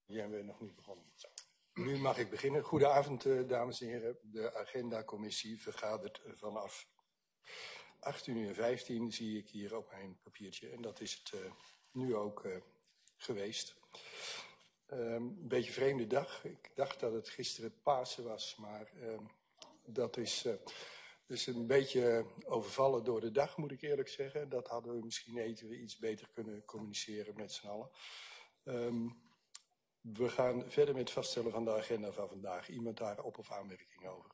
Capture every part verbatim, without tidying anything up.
Jij bent nog niet begonnen. Nu mag ik beginnen. Goedenavond, dames en heren. De agendacommissie vergadert vanaf achttien uur vijftien, zie ik hier op mijn papiertje. En dat is het uh, nu ook uh, geweest. Um, een beetje een vreemde dag. Ik dacht dat het gisteren Pasen was, maar uh, dat is, uh, dus een beetje overvallen door de dag, moet ik eerlijk zeggen. Dat hadden we misschien eten we iets beter kunnen communiceren met z'n allen. Um, we gaan verder met het vaststellen van de agenda van vandaag. Iemand daar op- of aanmerking over?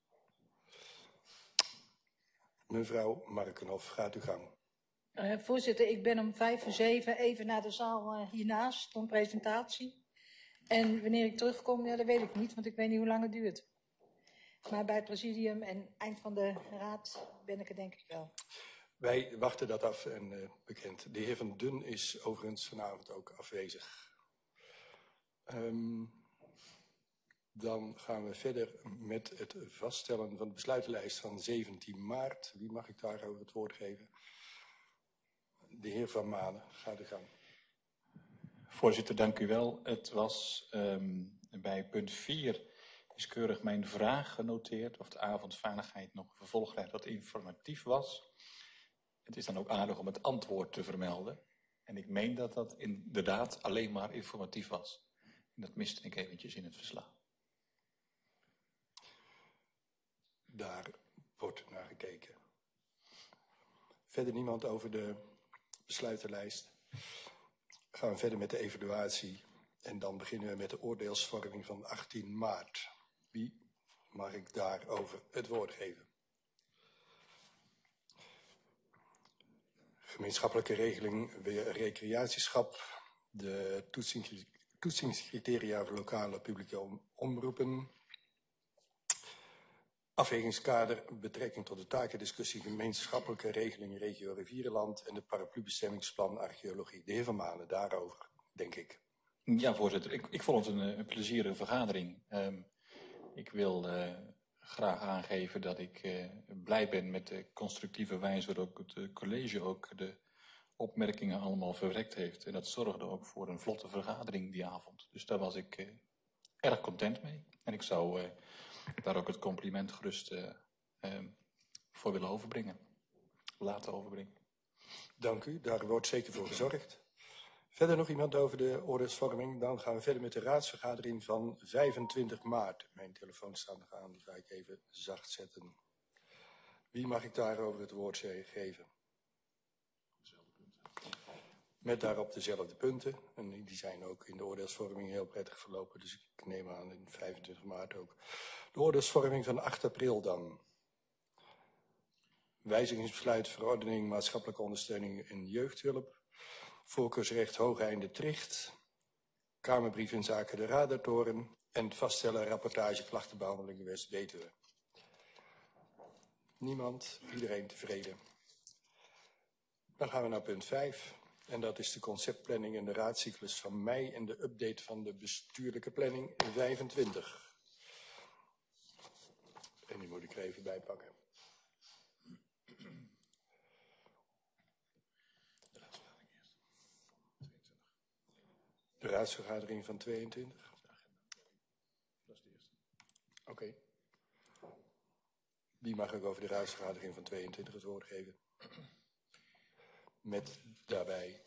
Mevrouw Markenhoff, gaat uw gang. Uh, voorzitter, ik ben om vijf voor zeven even naar de zaal uh, hiernaast voor een presentatie. En wanneer ik terugkom, ja, dat weet ik niet, want ik weet niet hoe lang het duurt. Maar bij het presidium en eind van de raad ben ik er denk ik wel. Wij wachten dat af en uh, bekend. De heer Van Dun is overigens vanavond ook afwezig. Um, dan gaan we verder met het vaststellen van de besluitenlijst van zeventien maart. Wie mag ik daarover het woord geven? De heer Van Manen, ga de gang. Voorzitter, dank u wel. Het was um, bij punt vier is keurig mijn vraag genoteerd of de avondveiligheid nog vervolgrijd wat informatief was. Het is dan ook aardig om het antwoord te vermelden. En ik meen dat dat inderdaad alleen maar informatief was. En dat miste ik eventjes in het verslag. Daar wordt naar gekeken. Verder niemand over de besluitenlijst. Gaan we verder met de evaluatie. En dan beginnen we met de oordeelsvorming van achttien maart. Wie mag ik daarover het woord geven? Gemeenschappelijke regeling recreatieschap. De toetsings, toetsingscriteria voor lokale publieke om, omroepen. Afwegingskader, betrekking tot de takendiscussie, gemeenschappelijke regeling regio Rivierenland en het paraplubestemmingsplan archeologie. De heer Van Manen, daarover, denk ik. Ja, voorzitter. Ik, ik vond het een, een plezierige vergadering. Um, ik wil uh, graag aangeven dat ik uh, blij ben met de constructieve wijze waarop het uh, college ook de opmerkingen allemaal verwerkt heeft. En dat zorgde ook voor een vlotte vergadering die avond. Dus daar was ik uh, erg content mee. En ik zou... Uh, daar ook het compliment gerust uh, uh, voor willen overbrengen. Laten overbrengen. Dank u, daar wordt zeker voor gezorgd. Verder nog iemand over de oordeelsvorming? Dan gaan we verder met de raadsvergadering van vijfentwintig maart. Mijn telefoon staat nog aan, die ga ik even zacht zetten. Wie mag ik daarover het woord geven? Met daarop dezelfde punten. En die zijn ook in de oordeelsvorming heel prettig verlopen. Dus ik neem aan in vijfentwintig maart ook. De oordeelsvorming van acht april dan. Wijzigingsbesluit verordening maatschappelijke ondersteuning en jeugdhulp. Voorkeursrecht Hoogeinde Tricht. Kamerbrief in zaken de Radartoren. En het vaststellen rapportage klachtenbehandeling West-Betuwe. Niemand, iedereen tevreden. Dan gaan we naar punt vijf. En dat is de conceptplanning en de raadcyclus van mei en de update van de bestuurlijke planning vijfentwintig. En die moet ik er even bij pakken. De raadsvergadering van tweeëntwintig. Dat is de eerste. Oké. Okay. Wie mag ik over de raadsvergadering van tweeëntwintig het woord geven? Met daarbij...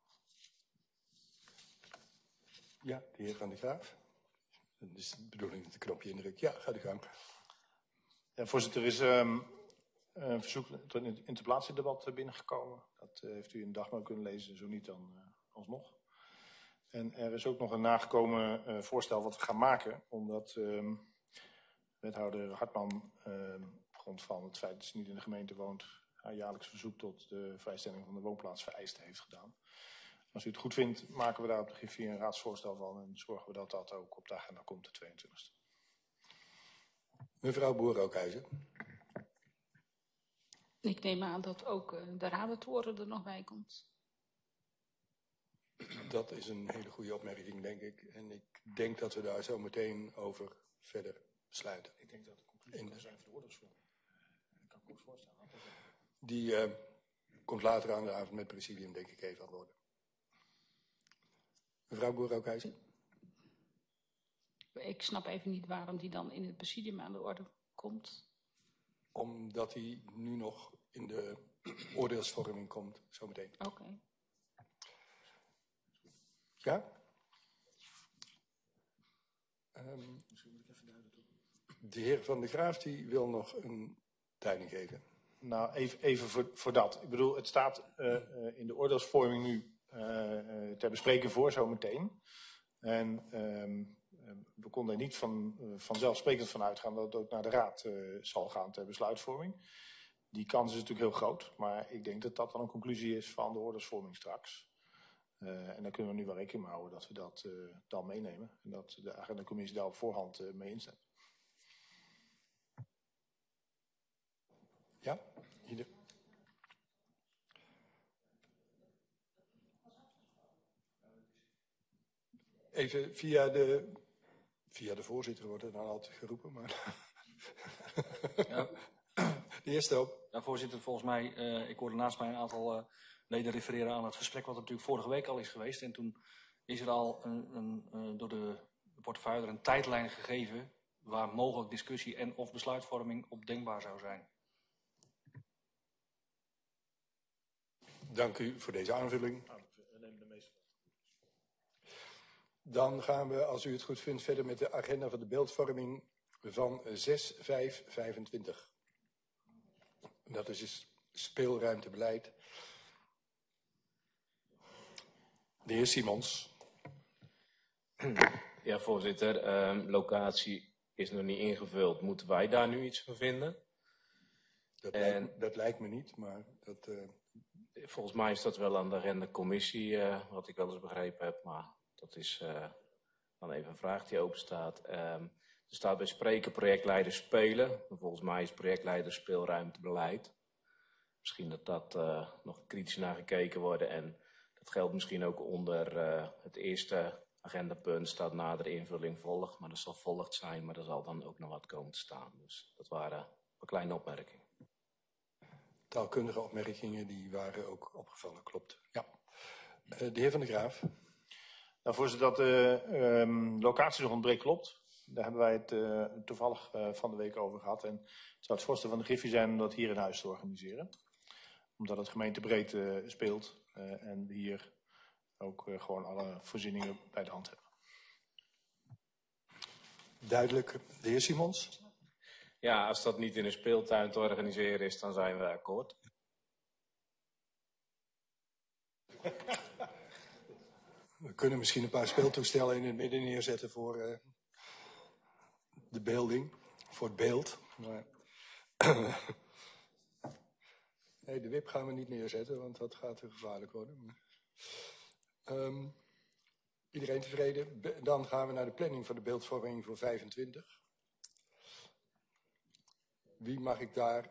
Ja, de heer Van der Graaf. Dat is de bedoeling dat de knopje indrukt. Ja, ga de gang. Ja, voorzitter, er is um, een verzoek tot een interpellatiedebat binnengekomen. Dat uh, heeft u in de dagmail kunnen lezen, zo niet dan uh, alsnog. En er is ook nog een nagekomen uh, voorstel wat we gaan maken, omdat um, wethouder Hartman, uh, op grond van het feit dat ze niet in de gemeente woont, haar jaarlijks verzoek tot de vrijstelling van de woonplaats vereist heeft gedaan. Als u het goed vindt, maken we daar op de griffier een raadsvoorstel van en zorgen we dat dat ook op de agenda komt de tweeëntwintigste. Mevrouw Boer-Ookhuizen. Ik neem aan dat ook uh, de Radartoren er nog bij komt. Dat is een hele goede opmerking, denk ik. En ik denk dat we daar zo meteen over verder besluiten. Ik denk dat de conclusie kan zijn voor de oordeelsvorming. Dat kan ik me goed voorstellen. Die uh, komt later aan de avond met het presidium, denk ik, even aan de orde. Mevrouw Boer-Ookhuizen. Ik snap even niet waarom die dan in het presidium aan de orde komt. Omdat hij nu nog in de oordeelsvorming komt, zometeen. Oké. Okay. Ja? Um, de heer Van der Graaf die wil nog een duiding geven. Nou, even, even voor, voor dat. Ik bedoel, het staat uh, uh, in de oordeelsvorming nu uh, uh, ter bespreking voor zometeen. En um, we konden er niet van, uh, vanzelfsprekend van uitgaan dat het ook naar de raad uh, zal gaan ter besluitvorming. Die kans is natuurlijk heel groot, maar ik denk dat dat dan een conclusie is van de oordeelsvorming straks. Uh, en daar kunnen we nu wel rekening mee houden dat we dat uh, dan meenemen. En dat de agendacommissie daar op voorhand uh, mee instemt. Ja, ieder. Even via de, via de voorzitter wordt er dan altijd geroepen, maar ja. De eerste op. Ja, voorzitter, volgens mij, uh, ik hoorde naast mij een aantal uh, leden refereren aan het gesprek wat er natuurlijk vorige week al is geweest. En toen is er al een, een, uh, door de portefeuille een tijdlijn gegeven waar mogelijk discussie en of besluitvorming op denkbaar zou zijn. Dank u voor deze aanvulling. Dan gaan we, als u het goed vindt, verder met de agenda van de beeldvorming van zes vijf vijfentwintig. Dat is dus speelruimtebeleid. De heer Simons. Ja, voorzitter. Um, locatie is nog niet ingevuld. Moeten wij daar nu iets van vinden? Dat, en, lijkt, dat lijkt me niet, maar dat... Uh... Volgens mij is dat wel aan de agendacommissie, uh, wat ik wel eens begrepen heb. Maar dat is uh, dan even een vraag die open staat. Um, er staat bij spreken projectleider spelen. Volgens mij is projectleider speelruimtebeleid. Misschien dat dat uh, nog kritisch naar gekeken wordt. En dat geldt misschien ook onder uh, het eerste agendapunt. Staat nadere invulling volgt. Maar dat zal volgd zijn. Maar er zal dan ook nog wat komen te staan. Dus dat waren een kleine opmerkingen. Taalkundige opmerkingen die waren ook opgevallen, klopt. Ja. Uh, de heer Van der Graaf. Nou, voorzitter, dat de uh, um, locatie nog ontbreekt, klopt. Daar hebben wij het uh, toevallig uh, van de week over gehad. En het zou het voorstel van de Griffie zijn om dat hier in huis te organiseren. Omdat het gemeentebreed uh, speelt uh, en we hier ook uh, gewoon alle voorzieningen bij de hand hebben. Duidelijk. De heer Simons. Ja, als dat niet in een speeltuin te organiseren is, dan zijn we akkoord. We kunnen misschien een paar speeltoestellen in het midden neerzetten voor uh, de beelding, voor het beeld. Maar nee, de wip gaan we niet neerzetten, want dat gaat te gevaarlijk worden. Um, iedereen tevreden? Be- dan gaan we naar de planning van de beeldvorming voor vijfentwintig. Wie mag ik daar?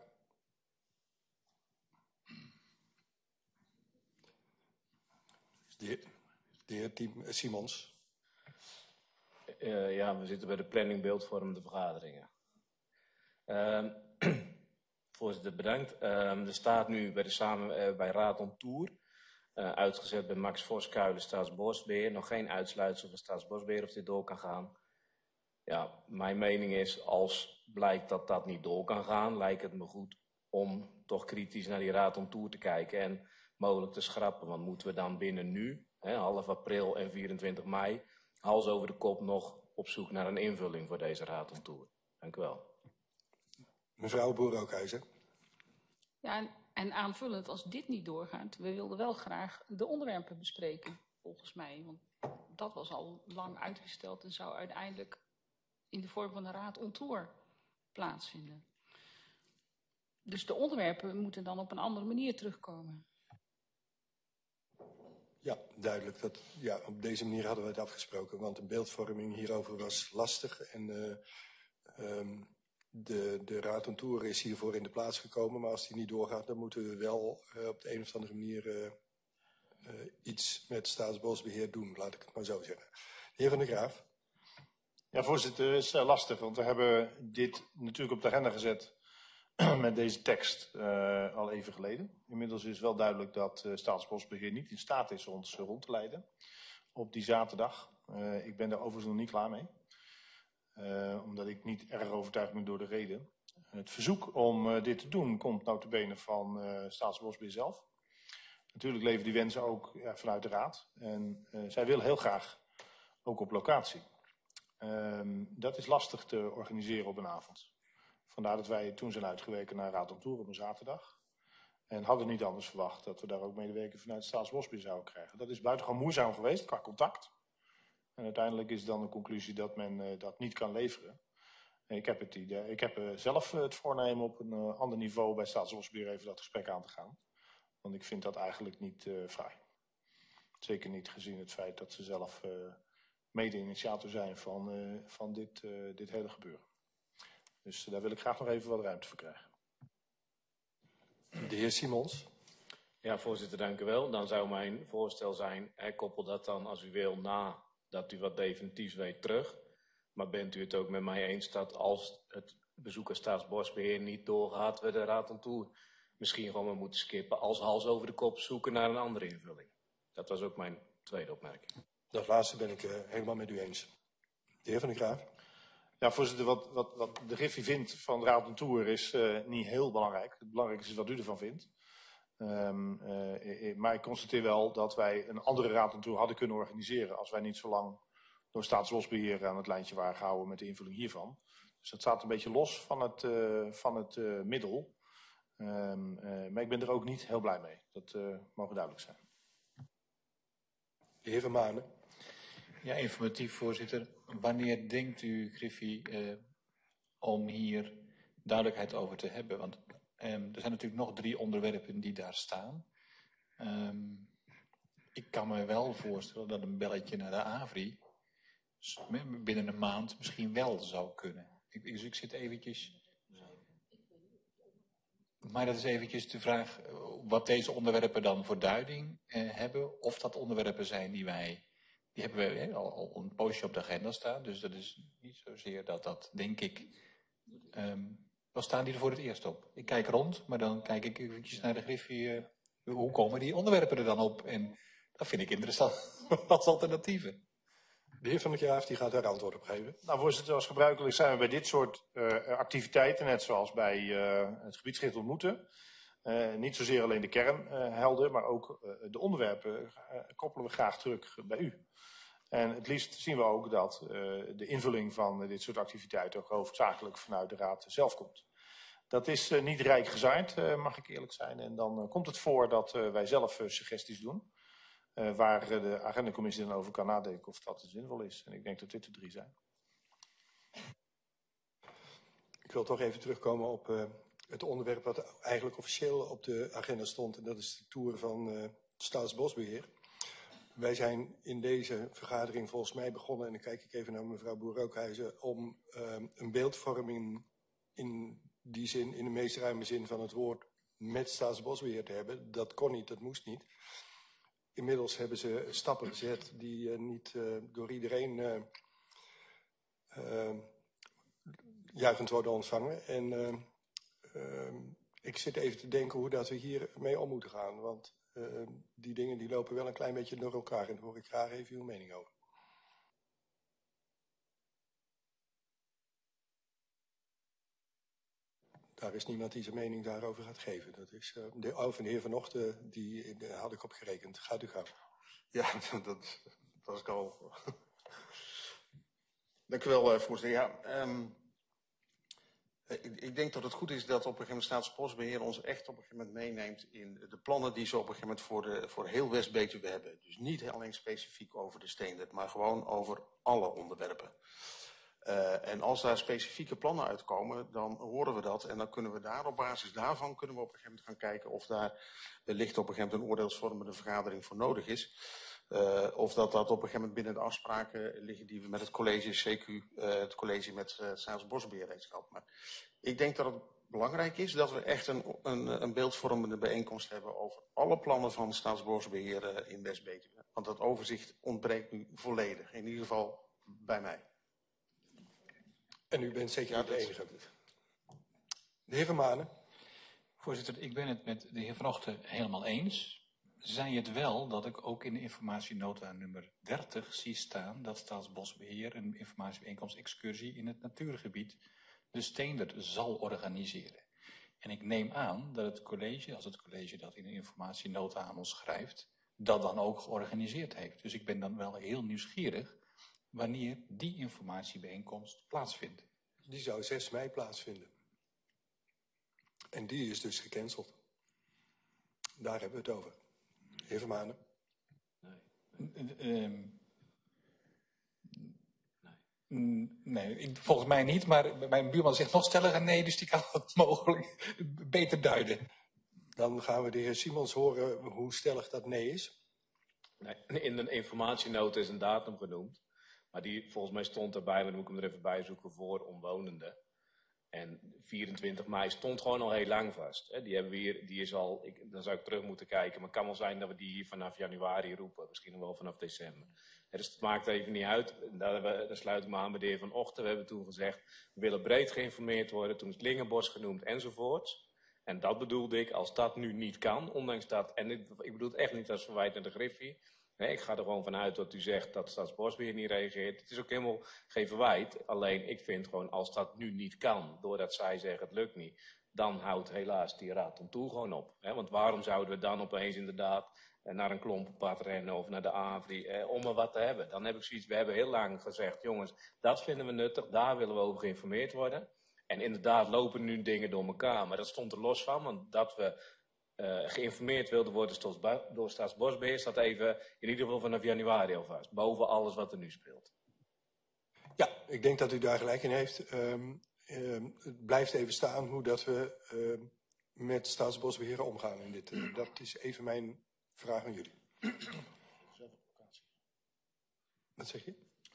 De heer, de heer Team, uh, Simons. Uh, ja, we zitten bij de planning beeldvormende vergaderingen. Uh, voorzitter, bedankt. Uh, er staat nu bij, de samen, uh, bij Raad om Tour, uh, uitgezet bij Max Voskuilen, Staatsbosbeheer. Nog geen uitsluitsel van Staatsbosbeheer of dit door kan gaan. Ja, mijn mening is, als blijkt dat dat niet door kan gaan, lijkt het me goed om toch kritisch naar die Raad om Tour te kijken en mogelijk te schrappen. Want moeten we dan binnen nu, hè, half april en vierentwintig mei, hals over de kop nog op zoek naar een invulling voor deze Raad om Tour? Dank u wel. Mevrouw Boer-Ookhuizen. Ja, en, en aanvullend, als dit niet doorgaat, we wilden wel graag de onderwerpen bespreken, volgens mij. Want dat was al lang uitgesteld en zou uiteindelijk in de vorm van een Raad om Tour plaatsvinden. Dus de onderwerpen moeten dan op een andere manier terugkomen. Ja, duidelijk. Dat, ja, op deze manier hadden we het afgesproken, want een beeldvorming hierover was lastig. En uh, um, de, de Raad om Tour is hiervoor in de plaats gekomen, maar als die niet doorgaat, dan moeten we wel uh, op de een of andere manier uh, uh, iets met Staatsbosbeheer doen, laat ik het maar zo zeggen. De heer Van der Graaf. Ja, voorzitter, het is uh, lastig, want we hebben dit natuurlijk op de agenda gezet met deze tekst uh, al even geleden. Inmiddels is wel duidelijk dat uh, Staatsbosbeheer niet in staat is ons uh, rond te leiden op die zaterdag. Uh, ik ben daar overigens nog niet klaar mee. Uh, omdat ik niet erg overtuigd ben door de reden. Het verzoek om uh, dit te doen komt nota bene van uh, Staatsbosbeheer zelf. Natuurlijk leven die wensen ook ja, vanuit de raad. En uh, zij willen heel graag ook op locatie. Um, dat is lastig te organiseren op een avond. Vandaar dat wij toen zijn uitgeweken naar Raad om Tour op een zaterdag. En hadden niet anders verwacht dat we daar ook medewerking vanuit Staatsbosbeheer zouden krijgen. Dat is buitengewoon moeizaam geweest qua contact. En uiteindelijk is dan de conclusie dat men uh, dat niet kan leveren. En ik heb, het idee, ik heb uh, zelf uh, het voornemen op een uh, ander niveau bij Staatsbosbeheer even dat gesprek aan te gaan. Want ik vind dat eigenlijk niet uh, fraai. Zeker niet gezien het feit dat ze zelf uh, mede-initiator zijn van, uh, van dit, uh, dit hele gebeuren. Dus uh, daar wil ik graag nog even wat ruimte voor krijgen. De heer Simons. Ja, voorzitter, dank u wel. Dan zou mijn voorstel zijn, hè, koppel dat dan als u wil nadat u wat definitiefs weet terug. Maar bent u het ook met mij eens dat als het bezoek aan Staatsbosbeheer niet doorgaat, we de Raad om Tour misschien gewoon maar moeten skippen als hals over de kop zoeken naar een andere invulling. Dat was ook mijn tweede opmerking. Dat laatste ben ik uh, helemaal met u eens. De heer Van der Graaf. Ja, voorzitter, wat, wat, wat de Griffie vindt van de Raad om Tour is uh, niet heel belangrijk. Het belangrijkste is wat u ervan vindt. Um, uh, maar ik constateer wel dat wij een andere Raad om Tour hadden kunnen organiseren als wij niet zo lang door Staatsbosbeheer aan het lijntje waren gehouden met de invulling hiervan. Dus dat staat een beetje los van het, uh, van het uh, middel. Um, uh, maar ik ben er ook niet heel blij mee. Dat uh, mogen duidelijk zijn. De heer Van Manen. Ja, informatief voorzitter. Wanneer denkt u, Griffie, uh, om hier duidelijkheid over te hebben? Want um, er zijn natuurlijk nog drie onderwerpen die daar staan. Um, ik kan me wel voorstellen dat een belletje naar de A V R I binnen een maand misschien wel zou kunnen. Ik, dus ik zit eventjes... Maar dat is eventjes de vraag wat deze onderwerpen dan voor duiding eh, hebben. Of dat onderwerpen zijn die wij... Die hebben we hè, al, al een poosje op de agenda staan. Dus dat is niet zozeer dat dat, denk ik... Um, dan staan die er voor het eerst op. Ik kijk rond, maar dan kijk ik eventjes naar de Griffie. Uh, hoe komen die onderwerpen er dan op? En dat vind ik interessant als alternatieven. De heer Van der Graaf die gaat daar antwoord op geven. Nou, voorzitter, als gebruikelijk zijn we bij dit soort uh, activiteiten, net zoals bij uh, het gebiedsgericht ontmoeten, uh, niet zozeer alleen de kern uh, helder, maar ook uh, de onderwerpen uh, koppelen we graag terug bij u. En het liefst zien we ook dat uh, de invulling van uh, dit soort activiteiten ook hoofdzakelijk vanuit de Raad zelf komt. Dat is uh, niet rijk gezaaid, uh, mag ik eerlijk zijn. En dan uh, komt het voor dat uh, wij zelf uh, suggesties doen. Uh, waar uh, de agendacommissie dan over kan nadenken of dat zinvol is. En ik denk dat dit de drie zijn. Ik wil toch even terugkomen op uh, het onderwerp wat eigenlijk officieel op de agenda stond. En dat is de tour van uh, Staatsbosbeheer. Wij zijn in deze vergadering volgens mij begonnen, en dan kijk ik even naar mevrouw Boer-Rookhuizen, om uh, een beeldvorming in die zin, in de meest ruime zin van het woord, met Staatsbosbeheer te hebben. Dat kon niet, dat moest niet. Inmiddels hebben ze stappen gezet die uh, niet uh, door iedereen uh, uh, juichend worden ontvangen. En uh, uh, ik zit even te denken hoe dat we hier mee om moeten gaan. Want uh, die dingen die lopen wel een klein beetje door elkaar. En daar hoor ik graag even uw mening over. Daar is niemand die zijn mening daarover gaat geven. Dat is uh, de, oh, van de heer Van Ochten, die uh, had ik op gerekend. Gaat u gang. Ja, dat, dat was ik al. Dank u wel, uh, voorzitter. Ja, um, ik, ik denk dat het goed is dat op een gegeven moment Staatsbosbeheer ons echt op een gegeven moment meeneemt in de plannen die ze op een gegeven moment voor, de, voor heel West-Betuwe hebben. Dus niet alleen specifiek over de Steendert, maar gewoon over alle onderwerpen. Uh, en als daar specifieke plannen uitkomen, dan horen we dat. En dan kunnen we daar op basis daarvan kunnen we op een gegeven moment gaan kijken of daar wellicht op een gegeven moment een oordeelsvormende vergadering voor nodig is. Uh, of dat dat op een gegeven moment binnen de afspraken liggen die we met het college C Q, uh, het college met uh, Staatsbosbeheer heeft gehad. Maar ik denk dat het belangrijk is dat we echt een, een, een beeldvormende bijeenkomst hebben over alle plannen van Staatsbosbeheer uh, in West-Betuwe. Want dat overzicht ontbreekt nu volledig, in ieder geval bij mij. En u bent zeker ja, niet de enige. De heer Van Manen. Voorzitter, ik ben het met de heer Van Ochten helemaal eens. zei het wel dat ik ook in de informatienota nummer dertig zie staan dat Staatsbosbeheer een informatiebijeenkomst-excursie in het natuurgebied de Steendert zal organiseren. En ik neem aan dat het college, als het college dat in de informatienota aan ons schrijft, dat dan ook georganiseerd heeft. Dus ik ben dan wel heel nieuwsgierig wanneer die informatiebijeenkomst plaatsvindt. Die zou zes mei plaatsvinden. En die is dus gecanceld. Daar hebben we het over. Heer Vermanen. Nee. Uh, um, nee. nee ik, volgens mij niet, maar mijn buurman zegt nog stelliger nee, dus die kan het mogelijk beter duiden. Dan gaan we de heer Simons horen hoe stellig dat nee is. Nee, in de informatienota is een datum genoemd, maar die volgens mij stond erbij, maar dan moet ik hem er even bij zoeken, voor omwonenden. En vierentwintig mei stond gewoon al heel lang vast. Die hebben we hier, die is al, ik, dan zou ik terug moeten kijken. Maar het kan wel zijn dat we die hier vanaf januari roepen. Misschien nog wel vanaf december. Dus het maakt even niet uit. Daar, daar sluit ik me aan bij de heer Van Ochten. We hebben toen gezegd, we willen breed geïnformeerd worden. Toen is het Lingenbos genoemd enzovoorts. En dat bedoelde ik, als dat nu niet kan, ondanks dat. En ik, ik bedoel het echt niet als verwijt naar de Griffie. Nee, ik ga er gewoon vanuit dat u zegt dat Staatsbosbeheer niet reageert. Het is ook helemaal geen verwijt. Alleen ik vind gewoon, als dat nu niet kan, doordat zij zeggen het lukt niet, dan houdt helaas die raad om toe gewoon op. Hè? Want waarom zouden we dan opeens inderdaad naar een klompenpad rennen of naar de A V R I eh, om er wat te hebben? Dan heb ik zoiets, we hebben heel lang gezegd, jongens, dat vinden we nuttig, daar willen we over geïnformeerd worden. En inderdaad lopen nu dingen door elkaar, maar dat stond er los van, want dat we Uh, geïnformeerd wilde worden door Staatsbosbeheer, staat even in ieder geval vanaf januari alvast. Boven alles wat er nu speelt. Ja, ik denk dat u daar gelijk in heeft. Um, um, het blijft even staan hoe dat we uh, met Staatsbosbeheer omgaan in dit. Uh, dat is even mijn vraag aan jullie. Wat zeg je?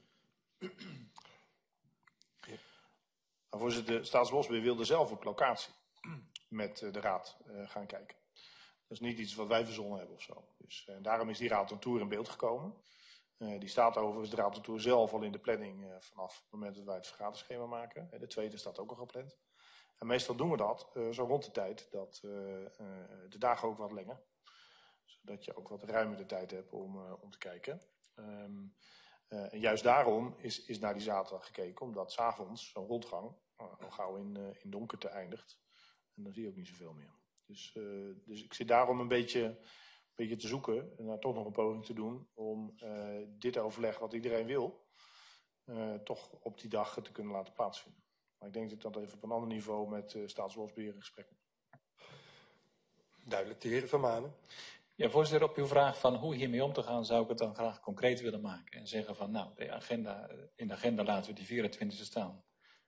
Ja. Nou, voorzitter, Staatsbosbeheer wilde zelf op locatie met uh, de raad uh, gaan kijken. Dat is niet iets wat wij verzonnen hebben of zo. Dus, uh, daarom is die Raad on Tour in beeld gekomen. Uh, die staat overigens, de Raad on Tour zelf, al in de planning uh, vanaf het moment dat wij het vergaderschema maken. Uh, de tweede staat ook al gepland. En meestal doen we dat uh, zo rond de tijd dat uh, uh, de dagen ook wat langer. Zodat je ook wat ruimer de tijd hebt om, uh, om te kijken. Um, uh, en juist daarom is, is naar die zaterdag gekeken, omdat 's avonds zo'n rondgang uh, al gauw in, uh, in donkerte eindigt. En dan zie je ook niet zoveel meer. Dus, uh, dus ik zit daarom een beetje, een beetje te zoeken en daar toch nog een poging te doen om uh, dit overleg wat iedereen wil, uh, toch op die dag te kunnen laten plaatsvinden. Maar ik denk dat ik dat even op een ander niveau met uh, Staatsbosbeheer in gesprek moet. Duidelijk, de heer Vermanen. Ja, voorzitter, op uw vraag van hoe hiermee om te gaan, zou ik het dan graag concreet willen maken. En zeggen van, nou, de agenda, in de agenda laten we die vierentwintigste staan.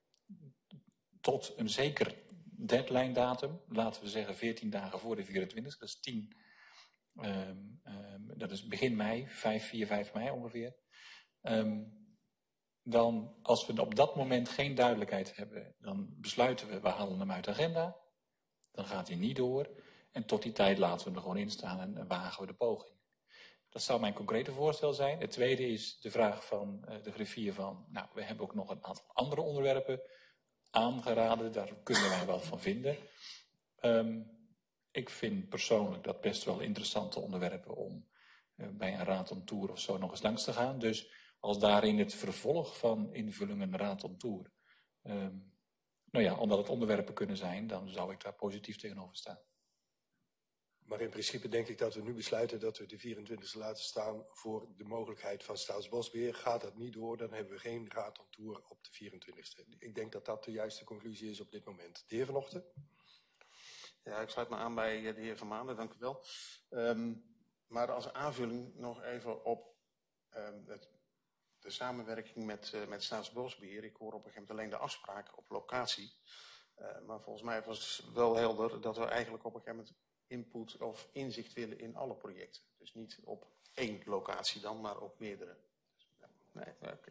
Tot een zeker deadline datum, laten we zeggen veertien dagen voor de vierentwintigste, dat is tien, um, um, dat is begin mei, vijf, vier, vijf mei ongeveer. Um, dan, als we op dat moment geen duidelijkheid hebben, dan besluiten we, we halen hem uit de agenda. Dan gaat hij niet door. En tot die tijd laten we hem er gewoon in staan en, en wagen we de poging. Dat zou mijn concrete voorstel zijn. Het tweede is de vraag van uh, de griffier van, nou, we hebben ook nog een aantal andere onderwerpen aangeraden, daar kunnen wij wat van vinden. Um, ik vind persoonlijk dat best wel interessante onderwerpen om uh, bij een raad on tour of zo nog eens langs te gaan. Dus als daarin het vervolg van invullingen raad on tour, um, nou ja, omdat het onderwerpen kunnen zijn, dan zou ik daar positief tegenover staan. Maar in principe denk ik dat we nu besluiten dat we de vierentwintigste laten staan voor de mogelijkheid van Staatsbosbeheer. Gaat dat niet door, dan hebben we geen raad on tour op de vierentwintigste. Ik denk dat dat de juiste conclusie is op dit moment. De heer Van Ochten? Ja, ik sluit me aan bij de heer Van Manen, dank u wel. Um, maar als aanvulling nog even op um, het, de samenwerking met, uh, met Staatsbosbeheer. Ik hoor op een gegeven moment alleen de afspraak op locatie. Uh, maar volgens mij was het wel helder dat we eigenlijk op een gegeven moment input of inzicht willen in alle projecten. Dus niet op één locatie dan, maar op meerdere. Nee, oké. Okay.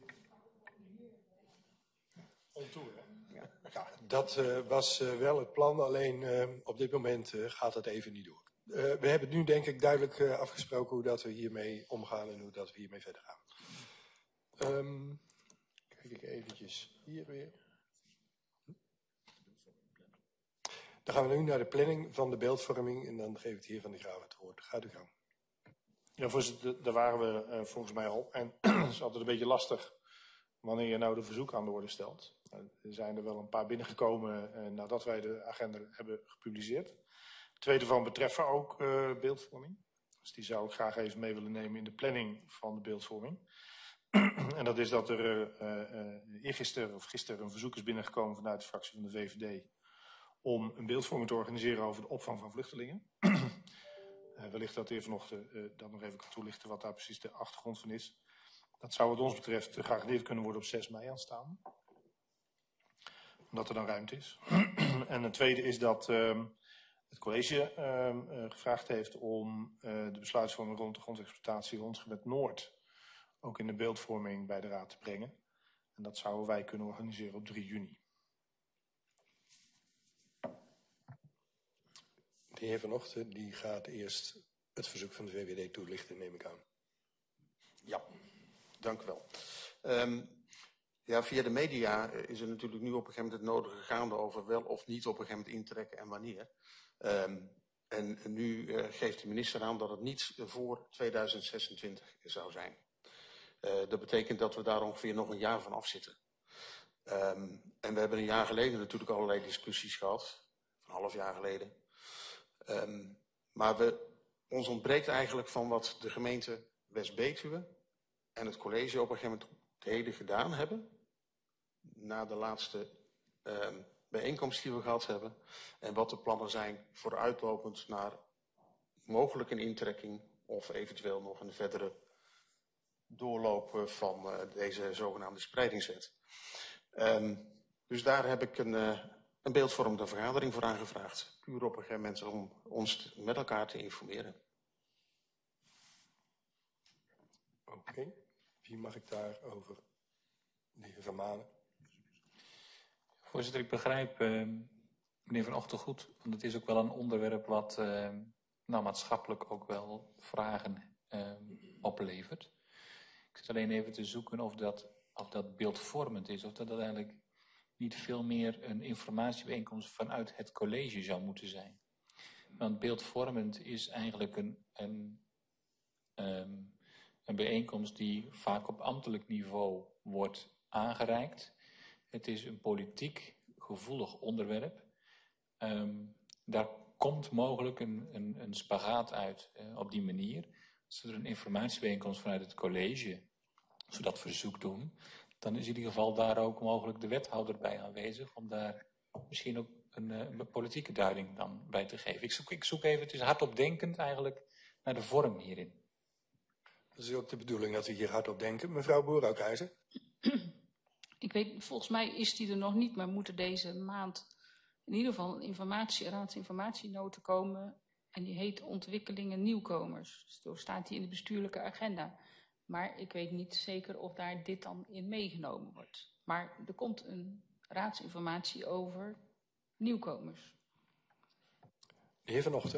Ja. Ja, dat uh, was uh, wel het plan, alleen uh, op dit moment uh, gaat dat even niet door. Uh, we hebben nu denk ik duidelijk uh, afgesproken hoe dat we hiermee omgaan en hoe dat we hiermee verder gaan. Um, kijk ik eventjes hier weer. Dan gaan we nu naar de planning van de beeldvorming en dan geef ik de heer Van der Graaf het woord. Gaat u gang. Ja, voorzitter, daar waren we uh, volgens mij al. En het is altijd een beetje lastig wanneer je nou de verzoek aan de orde stelt. Uh, er zijn er wel een paar binnengekomen uh, nadat wij de agenda hebben gepubliceerd. Twee daarvan betreffen ook uh, beeldvorming. Dus die zou ik graag even mee willen nemen in de planning van de beeldvorming. En dat is dat er uh, uh, eergisteren of gisteren een verzoek is binnengekomen vanuit de fractie van de V V D om een beeldvorming te organiseren over de opvang van vluchtelingen. uh, wellicht dat de heer vanochtend uh, dan nog even kan toelichten wat daar precies de achtergrond van is. Dat zou wat ons betreft geagendeerd kunnen worden op zes mei aanstaan. Omdat er dan ruimte is. En het tweede is dat uh, het college uh, uh, gevraagd heeft om uh, de besluitvorming rond de grondexploitatie rondgebied Noord ook in de beeldvorming bij de raad te brengen. En dat zouden wij kunnen organiseren op drie juni. De heer Van Ochten die gaat eerst het verzoek van de V V D toelichten, neem ik aan. Ja, dank u wel. Um, ja, via de media is er natuurlijk nu op een gegeven moment het nodige gaande over wel of niet op een gegeven moment intrekken en wanneer. Um, en nu uh, geeft de minister aan dat het niet voor tweeduizend zesentwintig zou zijn. Uh, dat betekent dat we daar ongeveer nog een jaar van afzitten. Um, en we hebben een jaar geleden natuurlijk allerlei discussies gehad. Een half jaar geleden. Um, maar we, ons ontbreekt eigenlijk van wat de gemeente West-Betuwe en het college op een gegeven moment heden gedaan hebben. Na de laatste um, bijeenkomst die we gehad hebben. En wat de plannen zijn vooruitlopend naar mogelijk een intrekking of eventueel nog een verdere doorlopen van uh, deze zogenaamde spreidingswet. Um, dus daar heb ik een, uh, een beeldvormende vergadering voor aangevraagd. Puur op een gegeven moment om ons met elkaar te informeren. Oké, okay. Wie mag ik daarover? De heer Van Manen. Voorzitter, ik begrijp uh, meneer Van Ochten goed. Want het is ook wel een onderwerp wat uh, nou, maatschappelijk ook wel vragen uh, oplevert. Ik zit alleen even te zoeken of dat, of dat beeldvormend is. Of dat dat eigenlijk niet veel meer een informatiebijeenkomst vanuit het college zou moeten zijn. Want beeldvormend is eigenlijk een, een, um, een bijeenkomst die vaak op ambtelijk niveau wordt aangereikt. Het is een politiek gevoelig onderwerp. Um, daar komt mogelijk een, een, een spagaat uit uh, op die manier. Als er een informatiebijeenkomst vanuit het college, als we dat verzoek doen, dan is in ieder geval daar ook mogelijk de wethouder bij aanwezig, om daar misschien ook een, een politieke duiding dan bij te geven. Ik zoek, ik zoek even, het is hardop denkend eigenlijk, naar de vorm hierin. Dat is ook de bedoeling dat we hier hardop denken. Mevrouw Boer-Oukhuizen. Ik weet, volgens mij is die er nog niet, maar moet er deze maand in ieder geval een informatie, raadsinformatienota komen. En die heet Ontwikkelingen Nieuwkomers. Zo staat die in de bestuurlijke agenda. Maar ik weet niet zeker of daar dit dan in meegenomen wordt. Maar er komt een raadsinformatie over nieuwkomers. De heer Van Ochten.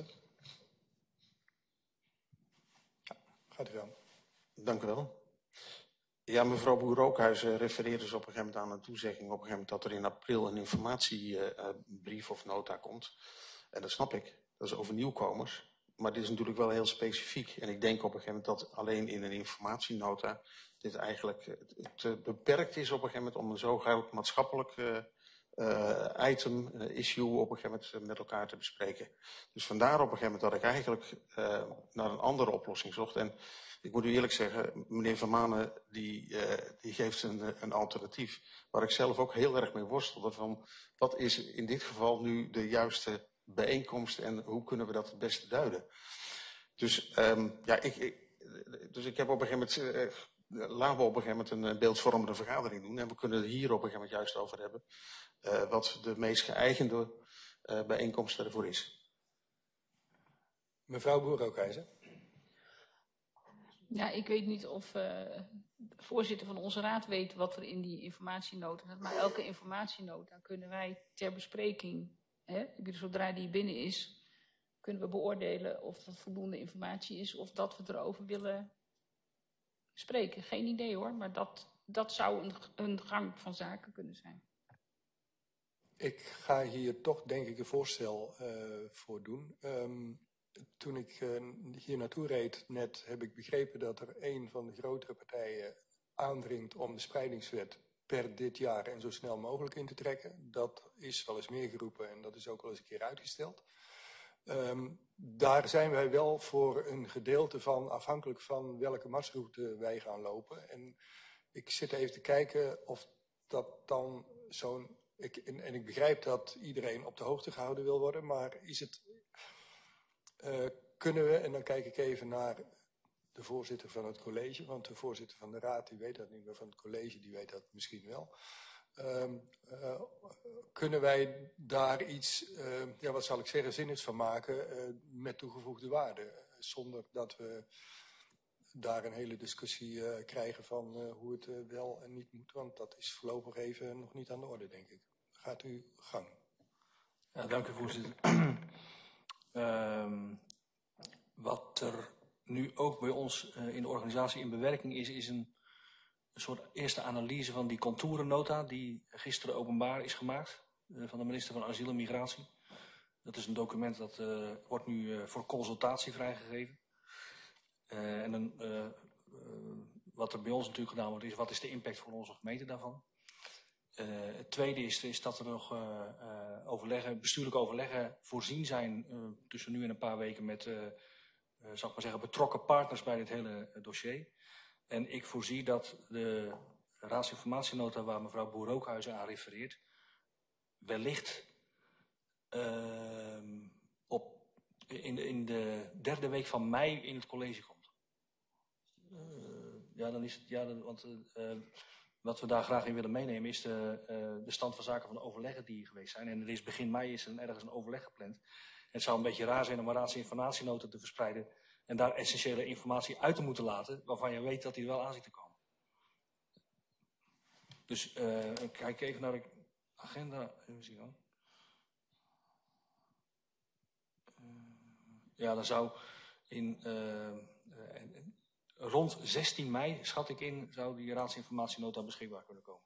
Ja, gaat u gaan. Dank u wel. Ja, mevrouw Boer-Ookhuizen refereerde dus op een gegeven moment aan een toezegging op een gegeven moment dat er in april een informatiebrief uh, of nota komt. En dat snap ik. Dat is over nieuwkomers. Maar dit is natuurlijk wel heel specifiek. En ik denk op een gegeven moment dat alleen in een informatienota dit eigenlijk te beperkt is op een gegeven moment om een zo groot maatschappelijk uh, uh, item, uh, issue op een gegeven moment uh, met elkaar te bespreken. Dus vandaar op een gegeven moment dat ik eigenlijk uh, naar een andere oplossing zocht. En ik moet u eerlijk zeggen, meneer Van Manen die, uh, die geeft een, een alternatief. Waar ik zelf ook heel erg mee worstelde van wat is in dit geval nu de juiste bijeenkomst en hoe kunnen we dat het beste duiden. Dus, um, ja, ik, ik, dus ik heb op een gegeven moment, uh, laten we op een gegeven moment een beeldvormende vergadering doen. En we kunnen het hier op een gegeven moment juist over hebben. Uh, wat de meest geëigende uh, bijeenkomst ervoor is. Mevrouw Boer-Oukhuizen. Ja, ik weet niet of uh, de voorzitter van onze raad weet wat er in die informatienota staat. Maar elke informatienota kunnen wij ter bespreking, hè, zodra die binnen is, kunnen we beoordelen of dat voldoende informatie is of dat we erover willen spreken. Geen idee hoor, maar dat, dat zou een, een gang van zaken kunnen zijn. Ik ga hier toch denk ik een voorstel uh, voor doen. Um, toen ik uh, hier naartoe reed net heb ik begrepen dat er een van de grotere partijen aandringt om de spreidingswet per dit jaar en zo snel mogelijk in te trekken. Dat is wel eens meer geroepen en dat is ook wel eens een keer uitgesteld. Um, daar zijn wij wel voor een gedeelte van, afhankelijk van welke marsroute wij gaan lopen. En ik zit even te kijken of dat dan zo'n... Ik, en, en ik begrijp dat iedereen op de hoogte gehouden wil worden, maar is het... Uh, kunnen we, en dan kijk ik even naar de voorzitter van het college, want de voorzitter van de raad die weet dat niet, maar van het college die weet dat misschien wel. Um, uh, kunnen wij daar iets, uh, ja wat zal ik zeggen, zinnigs van maken uh, met toegevoegde waarde, uh, zonder dat we daar een hele discussie uh, krijgen van uh, hoe het uh, wel en niet moet, want dat is voorlopig even nog niet aan de orde, denk ik. Gaat u gang. Ja, dank u, voorzitter. um, wat er nu ook bij ons uh, in de organisatie in bewerking is, is een, een soort eerste analyse van die contourennota die gisteren openbaar is gemaakt uh, van de minister van Asiel en Migratie. Dat is een document dat uh, wordt nu uh, voor consultatie vrijgegeven. Uh, en dan, uh, uh, wat er bij ons natuurlijk gedaan wordt is, wat is de impact voor onze gemeente daarvan? Uh, het tweede is, is dat er nog uh, uh, overleggen, bestuurlijke overleggen voorzien zijn uh, tussen nu en een paar weken met, uh, uh, zal ik maar zeggen, betrokken partners bij dit hele uh, dossier. En ik voorzie dat de raadsinformatienota waar mevrouw Boer-Rookhuizen aan refereert, wellicht uh, op, in, de, in de derde week van mei in het college komt. Uh, ja, dan is het, ja, dan, want uh, wat we daar graag in willen meenemen is de, uh, de stand van zaken van de overleggen die hier geweest zijn. En er is begin mei is er ergens een overleg gepland. Het zou een beetje raar zijn om een raadsinformatienota te verspreiden en daar essentiële informatie uit te moeten laten, waarvan je weet dat die er wel aan zit te komen. Dus uh, kijk even naar de agenda. Even zien dan. Uh, ja, dan zou in uh, uh, rond zestien mei, schat ik in, zou die raadsinformatienota beschikbaar kunnen komen.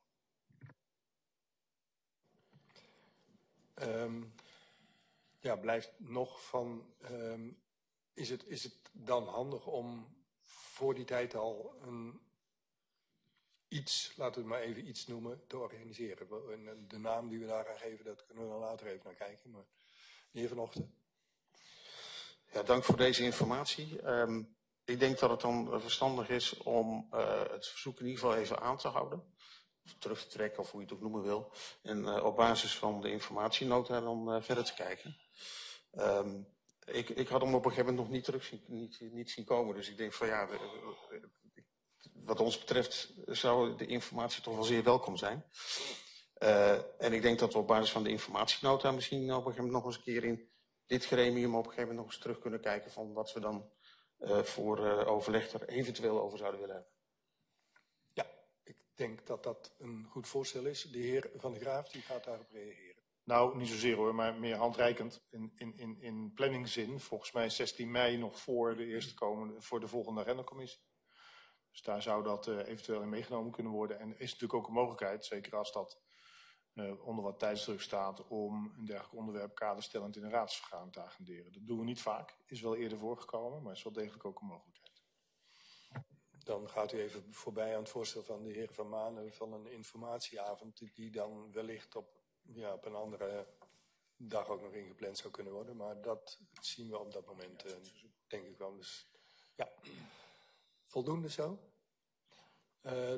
Um, ja, blijft nog van, um, is, het, is het dan handig om voor die tijd al een iets, laten we het maar even iets noemen, te organiseren? En de naam die we daar aan geven, dat kunnen we dan later even naar kijken. Maar de heer Van Ochten. Ja, dank voor deze informatie. Um, ik denk dat het dan verstandig is om uh, het verzoek in ieder geval even aan te houden. Of terug te trekken, of hoe je het ook noemen wil. En uh, op basis van de informatienota dan uh, verder te kijken. Um, ik, ik had hem op een gegeven moment nog niet terug zien, niet, niet zien komen. Dus ik denk van ja, de, de, wat ons betreft zou de informatie toch wel zeer welkom zijn. Uh, en ik denk dat we op basis van de informatienota misschien op een gegeven moment nog eens een keer in dit gremium op een gegeven moment nog eens terug kunnen kijken van wat we dan uh, voor uh, overleg er eventueel over zouden willen hebben. Ja, ik denk dat dat een goed voorstel is. De heer Van der Graaf die gaat daarop reageren. Nou, niet zozeer hoor, maar meer handreikend. In, in, in, in planningszin, volgens mij zestien mei nog voor de eerste komende, voor de volgende agendacommissie. Dus daar zou dat uh, eventueel in meegenomen kunnen worden. En er is natuurlijk ook een mogelijkheid, zeker als dat uh, onder wat tijdsdruk staat, om een dergelijk onderwerp kaderstellend in een raadsvergadering te agenderen. Dat doen we niet vaak, is wel eerder voorgekomen, maar is wel degelijk ook een mogelijkheid. Dan gaat u even voorbij aan het voorstel van de heer Van Manen van een informatieavond die dan wellicht op, ja, op een andere dag ook nog ingepland zou kunnen worden. Maar dat zien we op dat moment, uh, denk ik wel. Dus ja, voldoende zo. Uh,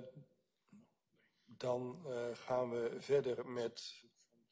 dan uh, gaan we verder met...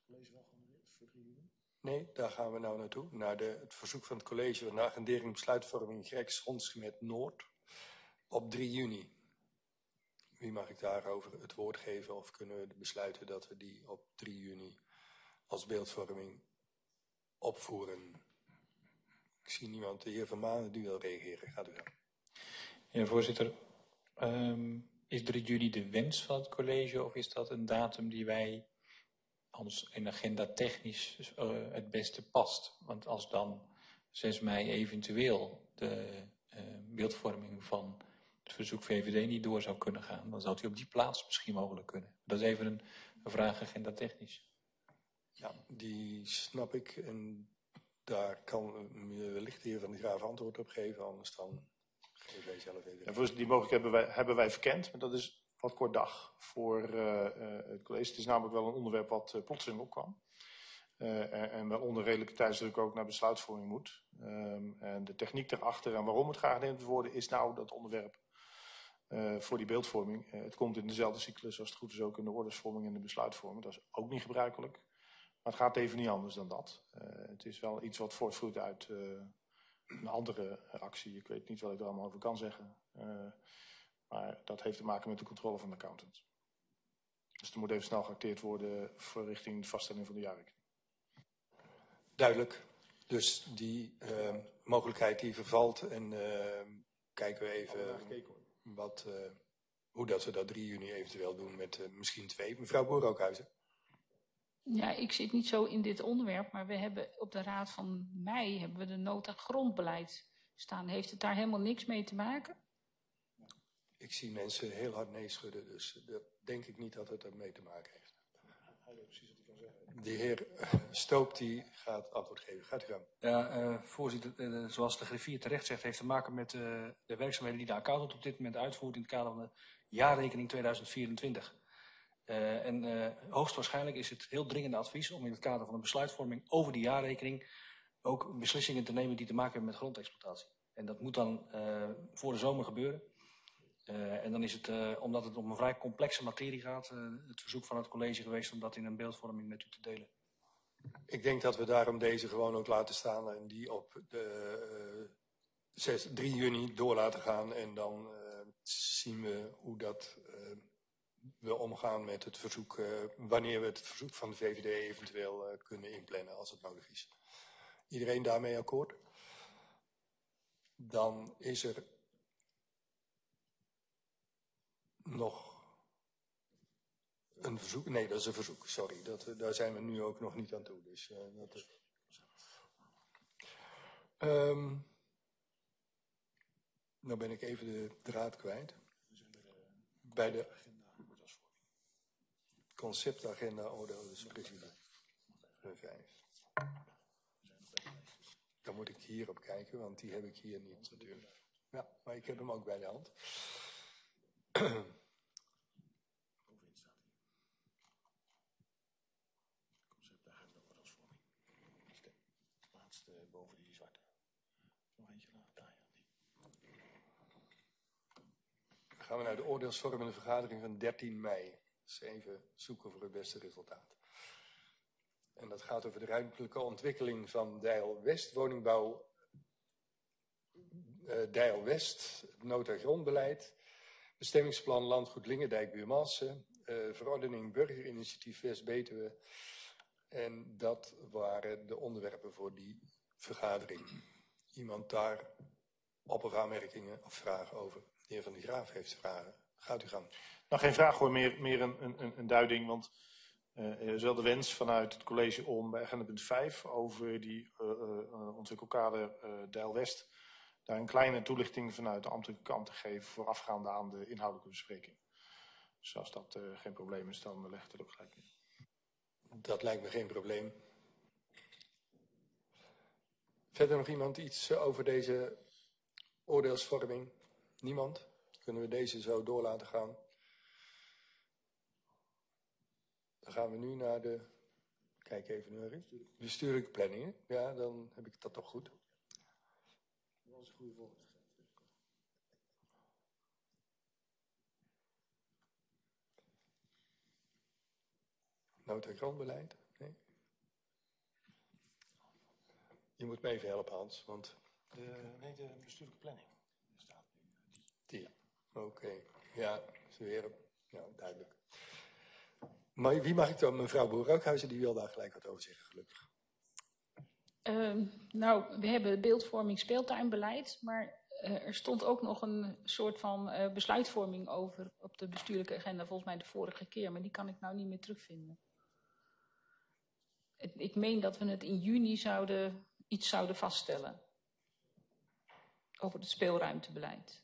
Nee, daar gaan we nou naartoe. Naar de, het verzoek van het college van de agendering besluitvorming Greks-Hondsgemet Noord op drie juni. Wie mag ik daarover het woord geven of kunnen we besluiten dat we die op drie juni als beeldvorming opvoeren? Ik zie niemand. De heer Van Manen die wil reageren. Gaat u dan. Ja, voorzitter. Um, is drie juli de wens van het college of is dat een datum die wij ons in agenda technisch uh, het beste past? Want als dan zes mei eventueel de uh, beeldvorming van het verzoek V V D niet door zou kunnen gaan, dan zou die op die plaats misschien mogelijk kunnen. Dat is even een, een vraag agenda technisch. Ja, die snap ik. En daar kan me wellicht de heer Van der Graaf antwoord op geven. Anders dan geef wij zelf even. Ja, voorzitter, die mogelijkheid hebben wij, hebben wij verkend. Maar dat is wat kort dag voor uh, uh, het college. Het is namelijk wel een onderwerp wat uh, plotseling opkwam. Uh, en, en wel onder redelijke tijdsdruk ook naar besluitvorming moet. Um, en de techniek erachter en waarom het graag geneemd moet worden is nou dat onderwerp uh, voor die beeldvorming. Uh, het komt in dezelfde cyclus als het goed is ook in de ordesvorming en de besluitvorming. Dat is ook niet gebruikelijk. Maar het gaat even niet anders dan dat. Uh, het is wel iets wat voortvloeit uit uh, een andere actie. Ik weet niet wat ik er allemaal over kan zeggen. Uh, maar dat heeft te maken met de controle van de accountant. Dus er moet even snel geacteerd worden voor richting de vaststelling van de jaarrekening. Duidelijk. Dus die uh, mogelijkheid die vervalt en uh, kijken we even wat, uh, hoe dat we dat drie juni eventueel doen met uh, misschien twee. Mevrouw Boer-Rookhuizen. Ja, ik zit niet zo in dit onderwerp, maar we hebben op de raad van mei hebben we de nota grondbeleid staan. Heeft het daar helemaal niks mee te maken? Ik zie mensen heel hard nee schudden, dus dat denk ik niet dat het ermee te maken heeft. De heer Stoop die gaat antwoord geven. Gaat u gang. Ja, uh, voorzitter, uh, zoals de griffier terecht zegt, heeft te maken met uh, de werkzaamheden die de accountant op dit moment uitvoert in het kader van de jaarrekening tweeduizend vierentwintig. Uh, en uh, hoogstwaarschijnlijk is het heel dringende advies om in het kader van een besluitvorming over die jaarrekening ook beslissingen te nemen die te maken hebben met grondexploitatie. En dat moet dan uh, voor de zomer gebeuren. Uh, en dan is het, uh, omdat het om een vrij complexe materie gaat, uh, het verzoek van het college geweest om dat in een beeldvorming met u te delen. Ik denk dat we daarom deze gewoon ook laten staan en die op de uh, drie juni door laten gaan. En dan uh, zien we hoe dat uh, we omgaan met het verzoek, uh, wanneer we het verzoek van de V V D eventueel uh, kunnen inplannen als het nodig is. Iedereen daarmee akkoord? Dan is er nog een verzoek. Nee, dat is een verzoek, sorry. Dat, daar zijn we nu ook nog niet aan toe. Dus, uh, dat is... um, nou ben ik even de draad kwijt. Bij de conceptagenda orde, dus precies. Vijf. Dan moet ik hierop kijken, want die heb ik hier niet natuurlijk. Ja, maar ik heb hem ook bij de hand. Conceptagenda ordelsvorming. De laatste boven die zwarte. Nog eentje lager. Daar, ja. Dan gaan we naar de oordeelsvormende vergadering van dertien mei. Dus even zoeken voor het beste resultaat. En dat gaat over de ruimtelijke ontwikkeling van Dijl West, woningbouw uh, Dijl West, nota grondbeleid, bestemmingsplan landgoed Lingendijk Buurmalsen, uh, verordening burgerinitiatief West-Betuwe. En dat waren de onderwerpen voor die vergadering. Iemand daar op of aanmerkingen of vragen over? De heer Van der Graaf heeft vragen. Gaat u gang. Nou, geen vraag hoor, meer, meer een, een, een duiding, want uh, er is wel de wens vanuit het college om bij agenda punt vijf over die uh, uh, ontwikkelkader uh, Dijl West daar een kleine toelichting vanuit de ambtelijke kant te geven voorafgaande aan de inhoudelijke bespreking. Dus als dat uh, geen probleem is, dan leg ik het ook gelijk in. Dat lijkt me geen probleem. Verder nog iemand iets over deze oordeelsvorming? Niemand? Kunnen we deze zo door laten gaan? Dan gaan we nu naar de... Kijk even naar u. Bestuurlijke planningen. Ja, dan heb ik dat toch goed. Dat was een goede volgende. Nota grondbeleid? Nee? Je moet me even helpen, Hans, want... De, nee, de bestuurlijke planning. Staat nu. Die. Oké. Okay. Ja, ze weer. Ja, duidelijk. Maar wie mag ik dan? Mevrouw Boer-Rookhuizen, die wil daar gelijk wat over zeggen, gelukkig. Uh, nou, we hebben beeldvorming speeltuinbeleid, maar uh, er stond ook nog een soort van uh, besluitvorming over op de bestuurlijke agenda, volgens mij de vorige keer, maar die kan ik nou niet meer terugvinden. Het, ik meen dat we het in juni zouden, iets zouden vaststellen over het speelruimtebeleid.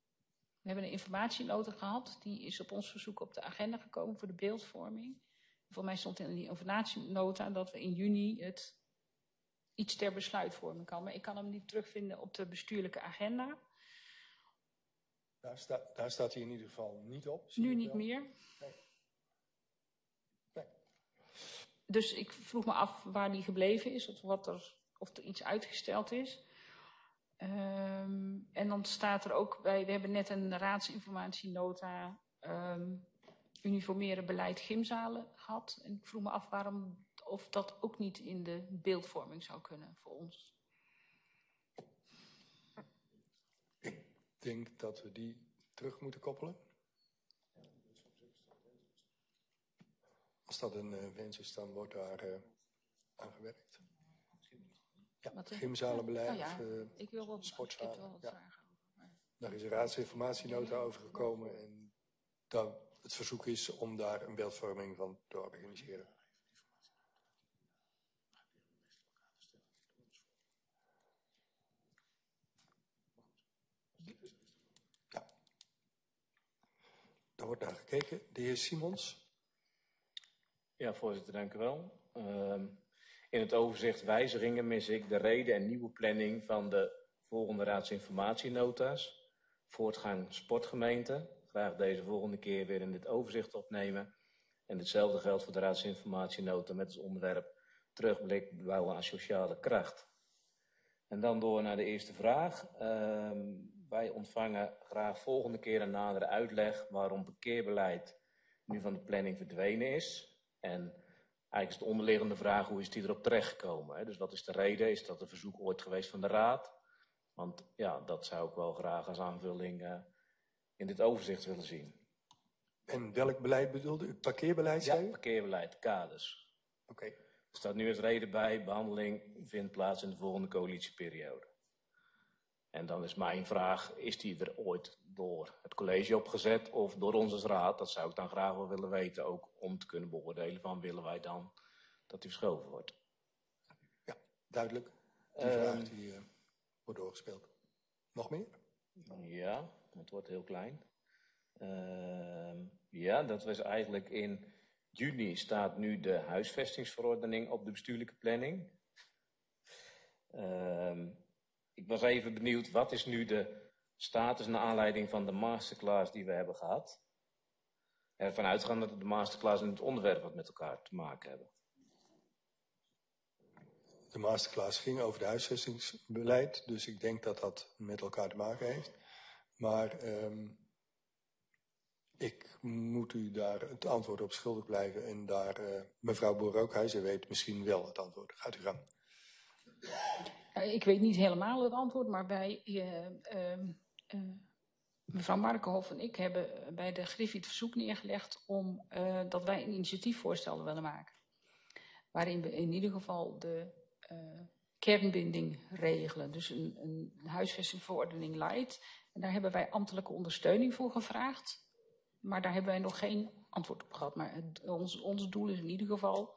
We hebben een informatienota gehad, die is op ons verzoek op de agenda gekomen voor de beeldvorming. Voor mij stond in die informatienota dat we in juni het iets ter besluitvorming kan. Maar ik kan hem niet terugvinden op de bestuurlijke agenda. Daar, sta, daar staat hij in ieder geval niet op. Nu niet meer. Nee. Nee. Dus ik vroeg me af waar die gebleven is, of, wat er, of er iets uitgesteld is. Um, en dan staat er ook bij, we hebben net een raadsinformatienota um, uniformeren beleid gymzalen gehad. En ik vroeg me af waarom, of dat ook niet in de beeldvorming zou kunnen voor ons. Ik denk dat we die terug moeten koppelen. Als dat een uh, wens is, dan wordt daar uh, aan gewerkt. Ja, Wat, uh, gymzalenbeleid, oh ja, uh, ik wil wel, sportzalen. ik wil wel wat ja. vragen over. Maar... Daar is een raadsinformatienota over gekomen en dan het verzoek is om daar een beeldvorming van te organiseren. Ja. Daar wordt naar gekeken. De heer Simons. Ja, voorzitter, dank u wel. Uh, in het overzicht wijzigingen mis ik de reden en nieuwe planning van de volgende raadsinformatienota's. Voortgang sportgemeente. Graag deze volgende keer weer in dit overzicht opnemen. En hetzelfde geldt voor de raadsinformatienota met als onderwerp terugblik bouwen aan sociale kracht. En dan door naar de eerste vraag. Uh, wij ontvangen graag volgende keer een nadere uitleg waarom parkeerbeleid nu van de planning verdwenen is. En eigenlijk is de onderliggende vraag, hoe is die erop terechtgekomen? Hè? Dus wat is de reden? Is dat een verzoek ooit geweest van de raad? Want ja, dat zou ik wel graag als aanvulling uh, in dit overzicht willen zien. En welk beleid bedoelde u? Parkeerbeleid, zei u? Ja, parkeerbeleid, kaders. Oké. Okay. Er staat nu als reden bij, behandeling vindt plaats in de volgende coalitieperiode. En dan is mijn vraag, is die er ooit door het college opgezet of door ons als raad? Dat zou ik dan graag wel willen weten, ook om te kunnen beoordelen van willen wij dan dat die verschoven wordt. Ja, duidelijk. Die um, vraag die uh, wordt doorgespeeld. Nog meer? Ja, het wordt heel klein. Uh, ja, dat was eigenlijk in juni staat nu de huisvestingsverordening op de bestuurlijke planning. Uh, ik was even benieuwd, wat is nu de status naar aanleiding van de masterclass die we hebben gehad? Ervan uitgaan dat de masterclass en het onderwerp wat met elkaar te maken hebben. De masterclass ging over het huisvestingsbeleid, dus ik denk dat dat met elkaar te maken heeft. Maar um, ik moet u daar het antwoord op schuldig blijven en daar uh, mevrouw Boer-Rookhuis, zij weet misschien wel het antwoord. Gaat u gang. Ik weet niet helemaal het antwoord, maar bij uh, uh, uh, mevrouw Markenhoff en ik hebben bij de Griffie het verzoek neergelegd om uh, dat wij een initiatiefvoorstel willen maken. Waarin we in ieder geval de uh, kernbinding regelen. Dus een, een huisvestingverordening light. En daar hebben wij ambtelijke ondersteuning voor gevraagd. Maar daar hebben wij nog geen antwoord op gehad. Maar het, ons, ons doel is in ieder geval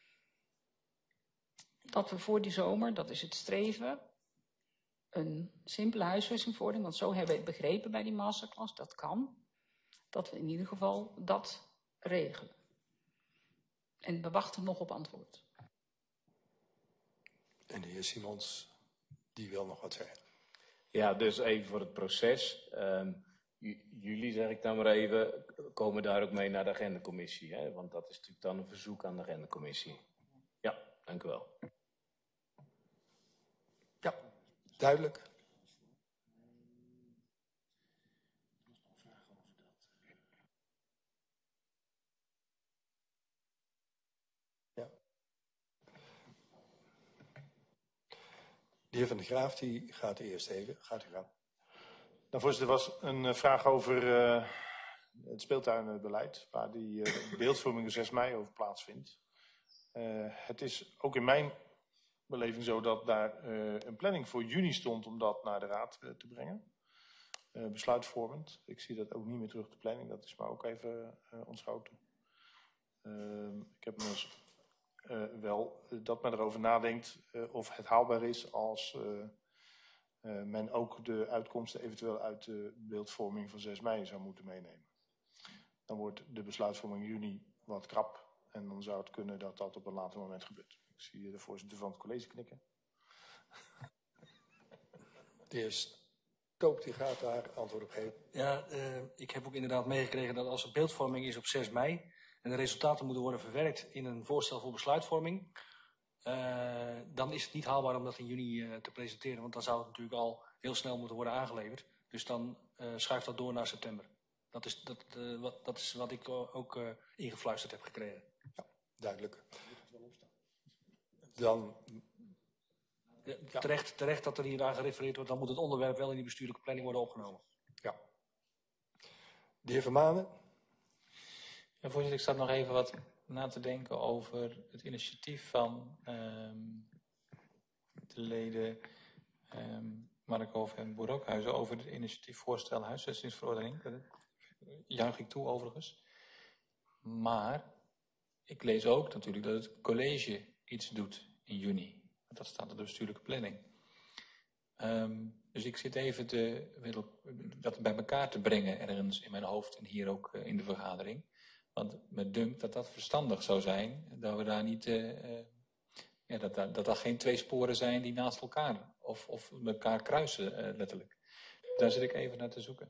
dat we voor die zomer, dat is het streven, een simpele huisvestingverordening, want zo hebben we het begrepen bij die masterclass, dat kan, dat we in ieder geval dat regelen. En we wachten nog op antwoord. En de heer Simons, die wil nog wat zeggen. Ja, dus even voor het proces. Um, jullie, zeg ik dan maar even, komen daar ook mee naar de agendacommissie, hè? Want dat is natuurlijk dan een verzoek aan de agendacommissie. Ja, dank u wel. Ja, duidelijk. Ja. De heer Van der Graaf die gaat eerst even. Gaat u gaan. Nou, voorzitter, er was een uh, vraag over uh, het speeltuinbeleid, waar die uh, beeldvorming zes mei over plaatsvindt. Uh, het is ook in mijn beleving zo dat daar uh, een planning voor juni stond om dat naar de raad uh, te brengen. Uh, besluitvormend. Ik zie dat ook niet meer terug op de planning, dat is maar ook even uh, ontschoten. Uh, ik heb me dus, uh, wel uh, dat men erover nadenkt uh, of het haalbaar is als uh, uh, men ook de uitkomsten eventueel uit de beeldvorming van zes mei zou moeten meenemen. Dan wordt de besluitvorming juni wat krap En dan zou het kunnen dat dat op een later moment gebeurt. Ik zie de voorzitter van het college knikken. De heer Stoop die gaat daar antwoord op geven. Ja, uh, ik heb ook inderdaad meegekregen dat als er beeldvorming is op zes mei... en de resultaten moeten worden verwerkt in een voorstel voor besluitvorming... Uh, dan is het niet haalbaar om dat in juni uh, te presenteren. Want dan zou het natuurlijk al heel snel moeten worden aangeleverd. Dus dan uh, schuift dat door naar september. Dat is, dat, uh, wat, dat is wat ik ook uh, ingefluisterd heb gekregen. Ja, duidelijk. Dan... Ja, terecht, terecht dat er hier aan gerefereerd wordt, dan moet het onderwerp wel in die bestuurlijke planning worden opgenomen. Ja. De heer Vermanen. Ja, voorzitter, ik zat nog even wat na te denken over het initiatief van um, de leden um, Markhoven en Boer-Ookhuizen over het initiatiefvoorstel huisvestingsverordening. Dat juich ik toe overigens. Maar ik lees ook natuurlijk dat het college iets doet in juni. Dat staat in de bestuurlijke planning. Um, dus ik zit even te, dat bij elkaar te brengen ergens in mijn hoofd en hier ook uh, in de vergadering. Want me dunkt dat dat verstandig zou zijn, dat we daar niet, uh, uh, ja, dat, dat, dat dat geen twee sporen zijn die naast elkaar of, of elkaar kruisen uh, letterlijk. Daar zit ik even naar te zoeken.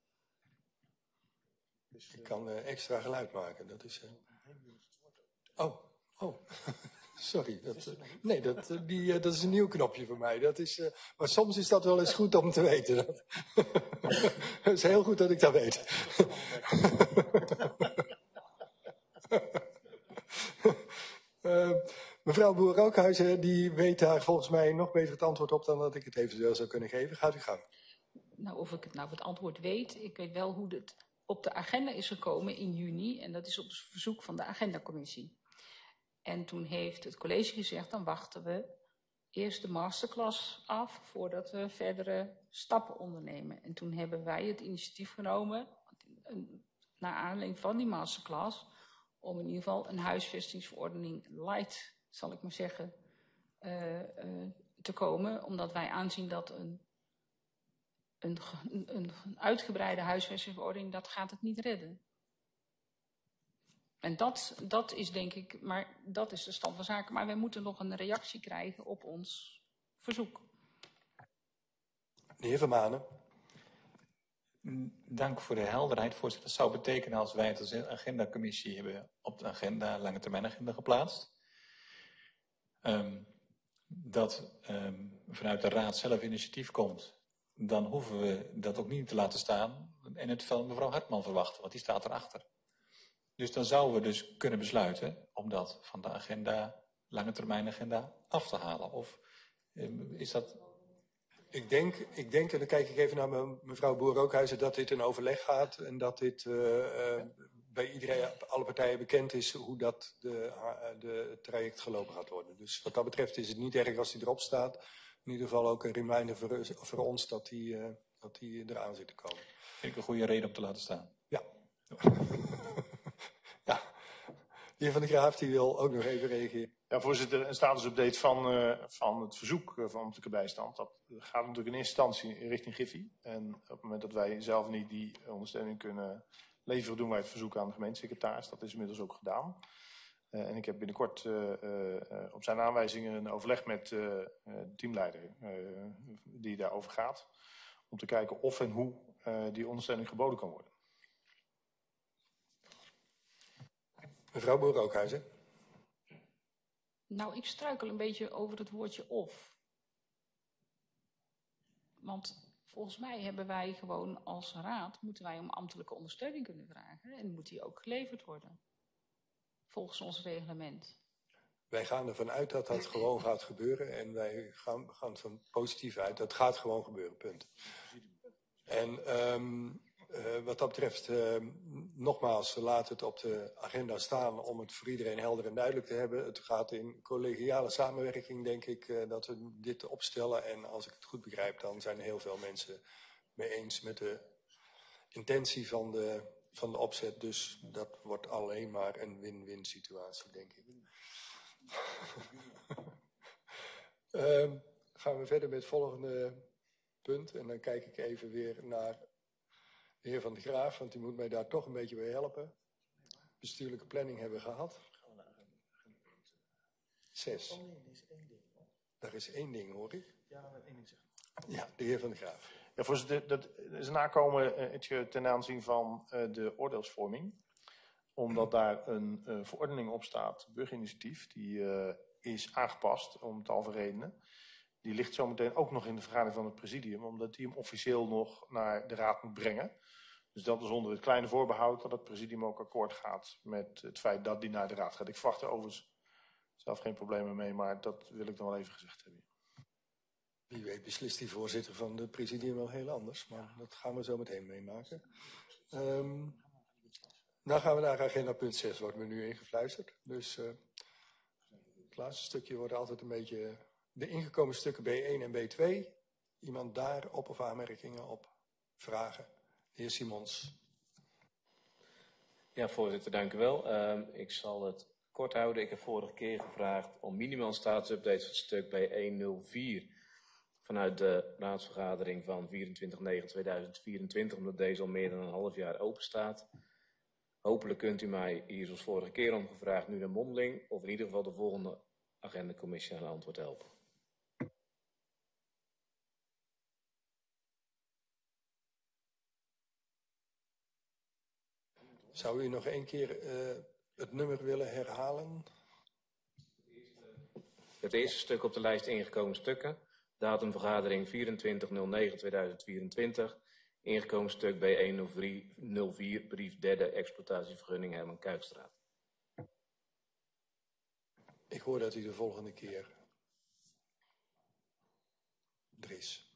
Ik kan uh, extra geluid maken, dat is... Uh... Oh, oh. Sorry, dat, uh, nee, dat, uh, die, uh, dat is een nieuw knopje voor mij. Dat is, uh, maar soms is dat wel eens goed om te weten. Dat, het is heel goed dat ik dat weet. uh, mevrouw Boer-Ookhuizen, die weet daar volgens mij nog beter het antwoord op dan dat ik het eventueel zou kunnen geven. Gaat u gang. Nou, of ik het nou het antwoord weet, ik weet wel hoe het op de agenda is gekomen in juni. En dat is op verzoek van de agendacommissie. En toen heeft het college gezegd, dan wachten we eerst de masterclass af voordat we verdere stappen ondernemen. En toen hebben wij het initiatief genomen, naar aanleiding van die masterclass, om in ieder geval een huisvestingsverordening light, zal ik maar zeggen, uh, uh, te komen. Omdat wij aanzien dat een, een, een, een uitgebreide huisvestingsverordening, dat gaat het niet redden. En dat, dat is denk ik, maar dat is de stand van zaken. Maar wij moeten nog een reactie krijgen op ons verzoek. De heer Vermanen. Dank voor de helderheid, voorzitter. Dat zou betekenen als wij het als agendacommissie hebben op de agenda, lange termijn agenda geplaatst. Um, dat um, vanuit de raad zelf initiatief komt. Dan hoeven we dat ook niet te laten staan en het van mevrouw Hartman verwachten, want die staat erachter. Dus dan zouden we dus kunnen besluiten om dat van de agenda, lange termijn agenda, af te halen. Of um, is dat... Ik denk, ik denk, en dan kijk ik even naar me, mevrouw Boer-Ookhuizen, dat dit een overleg gaat en dat dit uh, uh, bij iedereen, alle partijen bekend is hoe dat de, de, het traject gelopen gaat worden. Dus wat dat betreft is het niet erg als die erop staat. In ieder geval ook een reminder voor, voor ons dat die, uh, dat die eraan zit te komen. Vind ik een goede reden om te laten staan. Ja. Ja. De heer Van der Graaf die wil ook nog even reageren. Ja, voorzitter, een statusupdate van, uh, van het verzoek uh, van ambtelijke bijstand. Dat gaat natuurlijk in eerste instantie richting Griffie. En op het moment dat wij zelf niet die ondersteuning kunnen leveren, doen wij het verzoek aan de gemeentesecretaris. Dat is inmiddels ook gedaan. Uh, en ik heb binnenkort uh, uh, op zijn aanwijzingen een overleg met uh, de teamleider uh, die daarover gaat. Om te kijken of en hoe uh, die ondersteuning geboden kan worden. Mevrouw Boer-Ookhuizen. Nou, ik struikel een beetje over het woordje of. Want volgens mij hebben wij gewoon als raad, moeten wij om ambtelijke ondersteuning kunnen vragen. En moet die ook geleverd worden. Volgens ons reglement. Wij gaan ervan uit dat dat gewoon gaat gebeuren. En wij gaan, gaan van positief uit. Dat gaat gewoon gebeuren, punt. En um, uh, wat dat betreft, uh, nogmaals, we laten het op de agenda staan om het voor iedereen helder en duidelijk te hebben. Het gaat in collegiale samenwerking, denk ik, uh, dat we dit opstellen. En als ik het goed begrijp, dan zijn er heel veel mensen mee eens met de intentie van de, van de opzet. Dus dat wordt alleen maar een win-win situatie, denk ik. uh, gaan we verder met het volgende punt. En dan kijk ik even weer naar de heer Van der Graaf, want die moet mij daar toch een beetje bij helpen. Bestuurlijke planning hebben we gehad. zes. Daar is één ding, hoor ik. Ja, één ding zeggen. Ja, de heer Van der Graaf. Ja, voorzitter, dat is een nakomen uh, ten aanzien van uh, de oordeelsvorming. Omdat daar een uh, verordening op staat, burgerinitiatief, die uh, is aangepast om tal van redenen. Die ligt zometeen ook nog in de vergadering van het presidium, omdat die hem officieel nog naar de raad moet brengen. Dus dat is onder het kleine voorbehoud dat het presidium ook akkoord gaat met het feit dat die naar de raad gaat. Ik verwacht er overigens zelf geen problemen mee, maar dat wil ik dan wel even gezegd hebben. Wie weet beslist die voorzitter van het presidium wel heel anders, maar dat gaan we zo meteen meemaken. Um, dan gaan we naar agenda punt zes, wordt me nu ingefluisterd. Dus uh, het laatste stukje wordt altijd een beetje de ingekomen stukken B één en B twee. Iemand daar op of aanmerkingen op vragen? De heer Simons. Ja, voorzitter, dank u wel. Uh, ik zal het kort houden. Ik heb vorige keer gevraagd om minimaal staatsupdate van het stuk B honderdvier vanuit de raadsvergadering van vierentwintig negen tweeduizend vierentwintig, omdat deze al meer dan een half jaar open staat. Hopelijk kunt u mij hier zoals vorige keer om gevraagd nu de mondeling, of in ieder geval de volgende agendacommissie aan het antwoord helpen. Zou u nog één keer uh, het nummer willen herhalen? Het eerste stuk op de lijst ingekomen stukken. Datum vergadering vierentwintig negen tweeduizend vierentwintig. Ingekomen stuk B honderdvier, brief derde exploitatievergunning Herman Kuikstraat. Ik hoor dat u de volgende keer er is.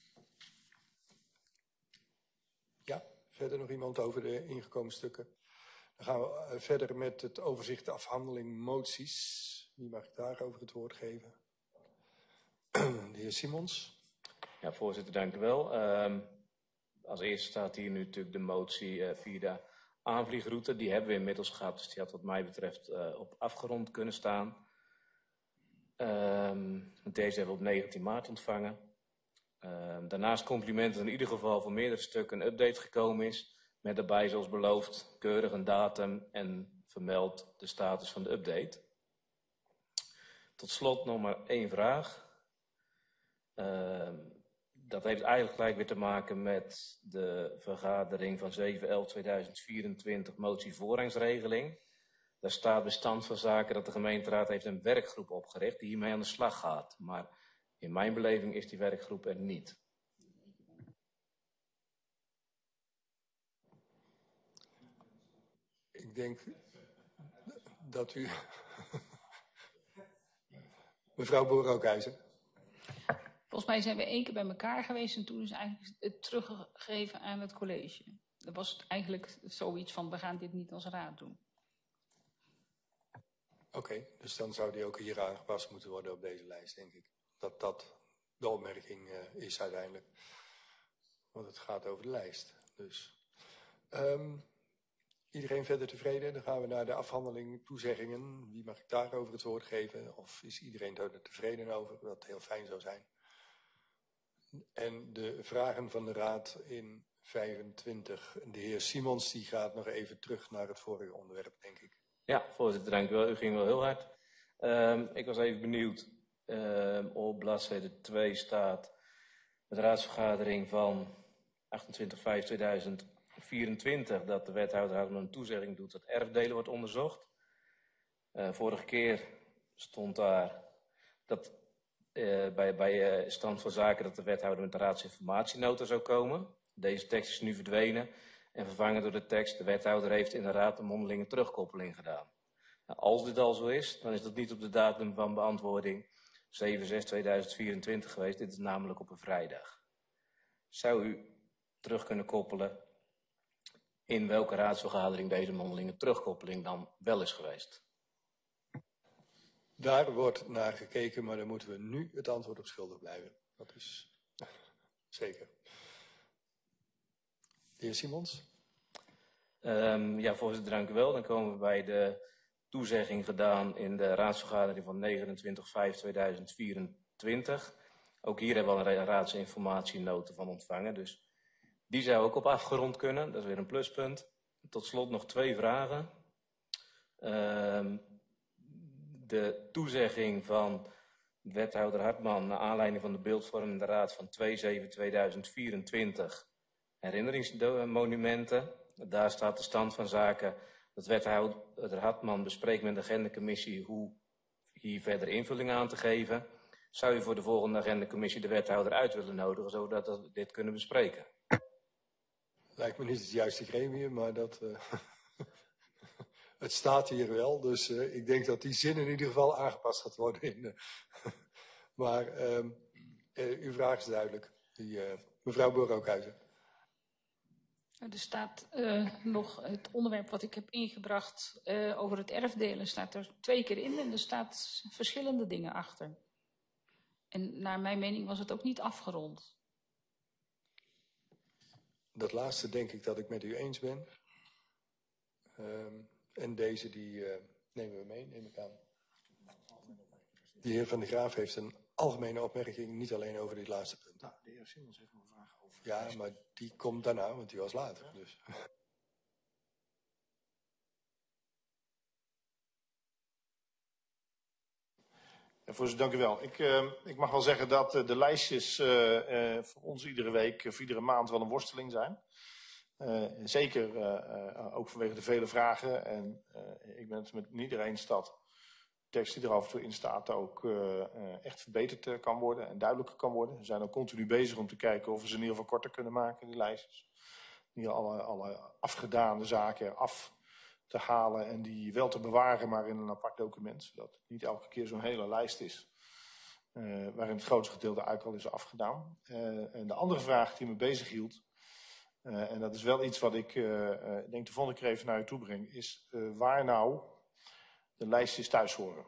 Ja, verder nog iemand over de ingekomen stukken? Dan gaan we verder met het overzicht afhandeling moties. Wie mag ik daarover het woord geven? De heer Simons. Ja, voorzitter, dank u wel. Uh, als eerste staat hier nu natuurlijk de motie uh, via de aanvliegroute. Die hebben we inmiddels gehad, dus die had wat mij betreft uh, op afgerond kunnen staan. Uh, deze hebben we op negentien maart ontvangen. Uh, daarnaast complimenten in ieder geval voor meerdere stukken een update gekomen is. Met daarbij, zoals beloofd, keurig een datum en vermeld de status van de update. Tot slot nog maar één vraag. Uh, dat heeft eigenlijk gelijk weer te maken met de vergadering van zeven elf tweeduizend vierentwintig, motie voorrangsregeling. Daar staat bestand van zaken dat de gemeenteraad heeft een werkgroep opgericht die hiermee aan de slag gaat. Maar in mijn beleving is die werkgroep er niet. Ik denk dat u... Mevrouw Boer-Rookhuizen. Volgens mij zijn we één keer bij elkaar geweest en toen is eigenlijk het teruggegeven aan het college. Dat was eigenlijk zoiets van, we gaan dit niet als raad doen. Oké, okay, dus dan zou die ook hier aangepast moeten worden op deze lijst, denk ik. Dat dat de opmerking uh, is uiteindelijk. Want het gaat over de lijst. Dus um, iedereen verder tevreden? Dan gaan we naar de afhandeling toezeggingen. Wie mag ik daarover het woord geven? Of is iedereen er tevreden over? Wat heel fijn zou zijn. En de vragen van de raad in vijfentwintig. De heer Simons die gaat nog even terug naar het vorige onderwerp, denk ik. Ja, voorzitter, dank u wel. U ging wel heel hard. Um, ik was even benieuwd. Um, op bladzijde twee staat de raadsvergadering van achtentwintig vijf tweeduizend vierentwintig... dat de wethouder een toezegging doet dat erfdelen wordt onderzocht. Uh, vorige keer stond daar dat uh, bij, bij uh, stand van zaken dat de wethouder met de raadsinformatienota zou komen. Deze tekst is nu verdwenen en vervangen door de tekst: de wethouder heeft in de raad een mondelinge terugkoppeling gedaan. Nou, als dit al zo is, dan is dat niet op de datum van beantwoording zeven zes tweeduizend vierentwintig geweest. Dit is namelijk op een vrijdag. Zou u terug kunnen koppelen in welke raadsvergadering deze mondelinge terugkoppeling dan wel is geweest? Daar wordt naar gekeken, maar daar moeten we nu het antwoord op schuldig blijven. Dat is zeker. De heer Simons? Um, ja, voorzitter, dank u wel. Dan komen we bij de toezegging gedaan in de raadsvergadering van negenentwintig vijf tweeduizend vierentwintig. Ook hier hebben we al een raadsinformatienota van ontvangen, dus die zou ook op afgerond kunnen. Dat is weer een pluspunt. Tot slot nog twee vragen. Um, de toezegging van wethouder Hartman naar aanleiding van de beeldvormende raad van twee zeven tweeduizend vierentwintig herinneringsmonumenten. Daar staat de stand van zaken dat wethouder Hartman bespreekt met de agendacommissie hoe hier verder invulling aan te geven. Zou u voor de volgende agendacommissie de wethouder uit willen nodigen, zodat we dit kunnen bespreken? Lijkt me niet het juiste gremium, maar dat... Uh... Het staat hier wel, dus uh, ik denk dat die zin in ieder geval aangepast gaat worden. In, uh, maar uh, uh, uw vraag is duidelijk. Die, uh, mevrouw Boer-Ookhuizen. Er staat uh, nog het onderwerp wat ik heb ingebracht uh, over het erfdelen. Staat er twee keer in en er staat verschillende dingen achter. En naar mijn mening was het ook niet afgerond. Dat laatste denk ik dat ik met u eens ben. Um, En deze die uh, nemen we mee, neem ik aan. De heer Van der Graaf heeft een algemene opmerking, niet alleen over dit laatste punt. Nou, de heer Simons heeft nog een vraag over. Ja, maar die komt daarna, want die was later. Dus. Ja, voorzitter, dank u wel. Ik, uh, ik mag wel zeggen dat uh, de lijstjes uh, uh, voor ons iedere week of iedere maand wel een worsteling zijn. Uh, zeker uh, uh, ook vanwege de vele vragen. En uh, ik ben het met iedereen eens dat de tekst die er af en toe in staat ook uh, uh, echt verbeterd uh, kan worden en duidelijker kan worden. We zijn ook continu bezig om te kijken of we ze in ieder geval korter kunnen maken, die lijstjes. Hier alle, alle afgedane zaken af te halen en die wel te bewaren, maar in een apart document. Zodat het niet elke keer zo'n hele lijst is. Uh, waarin het grootste gedeelte eigenlijk al is afgedaan. Uh, en de andere vraag die me bezig hield. Uh, en dat is wel iets wat ik uh, uh, denk de volgende keer even naar u toe breng, is uh, waar nou de lijstjes thuis horen.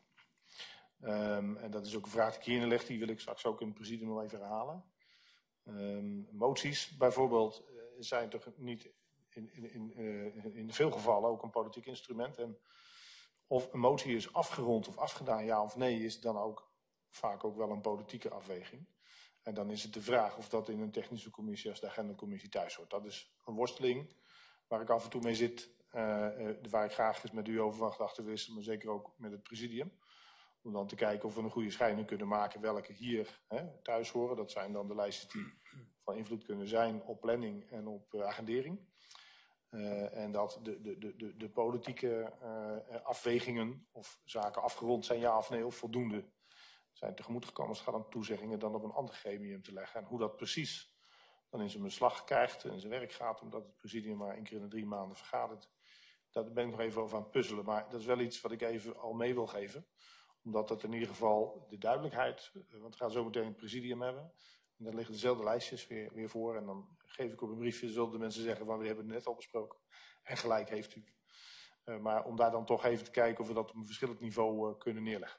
Um, en dat is ook een vraag die ik hierin leg, die wil ik straks ook in het presidium nog even herhalen. Um, moties bijvoorbeeld uh, zijn toch niet in, in, in, uh, in veel gevallen ook een politiek instrument. En of een motie is afgerond of afgedaan, ja of nee, is dan ook vaak ook wel een politieke afweging. En dan is het de vraag of dat in een technische commissie als de agendacommissie thuis hoort. Dat is een worsteling waar ik af en toe mee zit. Uh, uh, waar ik graag eens met u over mag achterwisselen, maar zeker ook met het presidium. Om dan te kijken of we een goede scheiding kunnen maken welke hier hè, thuis horen. Dat zijn dan de lijstjes die van invloed kunnen zijn op planning en op uh, agendering. Uh, en dat de, de, de, de politieke uh, afwegingen of zaken afgerond zijn, ja of nee, of voldoende zijn tegemoetgekomen. Het gaat om toezeggingen dan op een ander gremium te leggen. En hoe dat precies dan in zijn beslag krijgt en in zijn werk gaat, omdat het presidium maar één keer in de drie maanden vergadert. Daar ben ik nog even over aan het puzzelen. Maar dat is wel iets wat ik even al mee wil geven. Omdat dat in ieder geval de duidelijkheid, want we gaan zo meteen het presidium hebben. En daar liggen dezelfde lijstjes weer, weer voor. En dan geef ik op een briefje, zullen de mensen zeggen, van we hebben het net al besproken. En gelijk heeft u. Uh, maar om daar dan toch even te kijken of we dat op een verschillend niveau uh, kunnen neerleggen.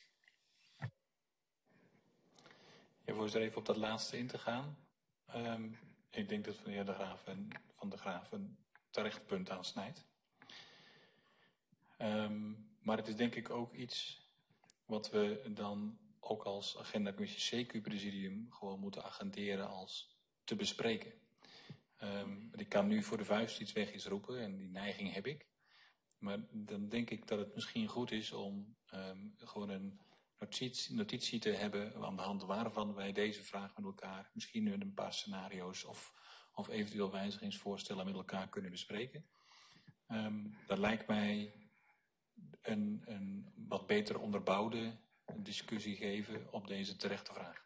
Ja, voorzitter, even op dat laatste in te gaan. Um, ik denk dat van de heer De Graaf en Van der Graaf een terecht punt aansnijdt. Um, maar het is denk ik ook iets wat we dan ook als agendacommissie C Q-presidium gewoon moeten agenderen als te bespreken. Um, ik kan nu voor de vuist iets weg iets roepen en die neiging heb ik. Maar dan denk ik dat het misschien goed is om um, gewoon een notitie, notitie te hebben aan de hand waarvan wij deze vraag met elkaar, misschien nu een paar scenario's of, of eventueel wijzigingsvoorstellen met elkaar kunnen bespreken. Um, dat lijkt mij een, een wat beter onderbouwde discussie geven op deze terechte vraag.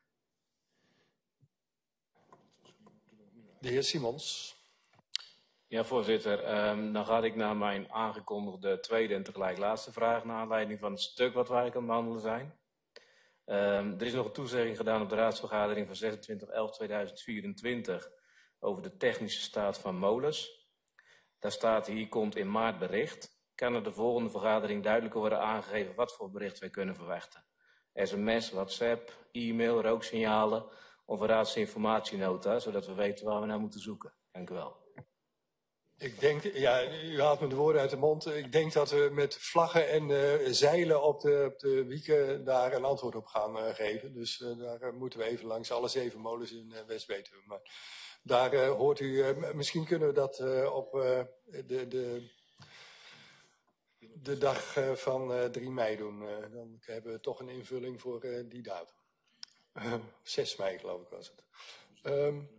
De heer Simons. Ja, voorzitter. Um, dan ga ik naar mijn aangekondigde tweede en tegelijk laatste vraag naar aanleiding van het stuk wat wij aan het behandelen zijn. Um, er is nog een toezegging gedaan op de raadsvergadering van zesentwintig elf tweeduizend vierentwintig over de technische staat van molens. Daar staat, hier komt in maart bericht. Kan er de volgende vergadering duidelijker worden aangegeven wat voor bericht wij kunnen verwachten? sms, WhatsApp, e-mail, rooksignalen of een raadsinformatienota, zodat we weten waar we naar moeten zoeken. Dank u wel. Ik denk, ja, u haalt me de woorden uit de mond. Ik denk dat we met vlaggen en uh, zeilen op de, op de wieken daar een antwoord op gaan uh, geven. Dus uh, daar uh, moeten we even langs alle zeven molens in uh, West-Betuwe. Maar daar uh, hoort u, uh, misschien kunnen we dat uh, op uh, de, de, de dag uh, van uh, drie mei doen. Uh, dan hebben we toch een invulling voor uh, die datum. Uh, zes mei geloof ik was het. Um,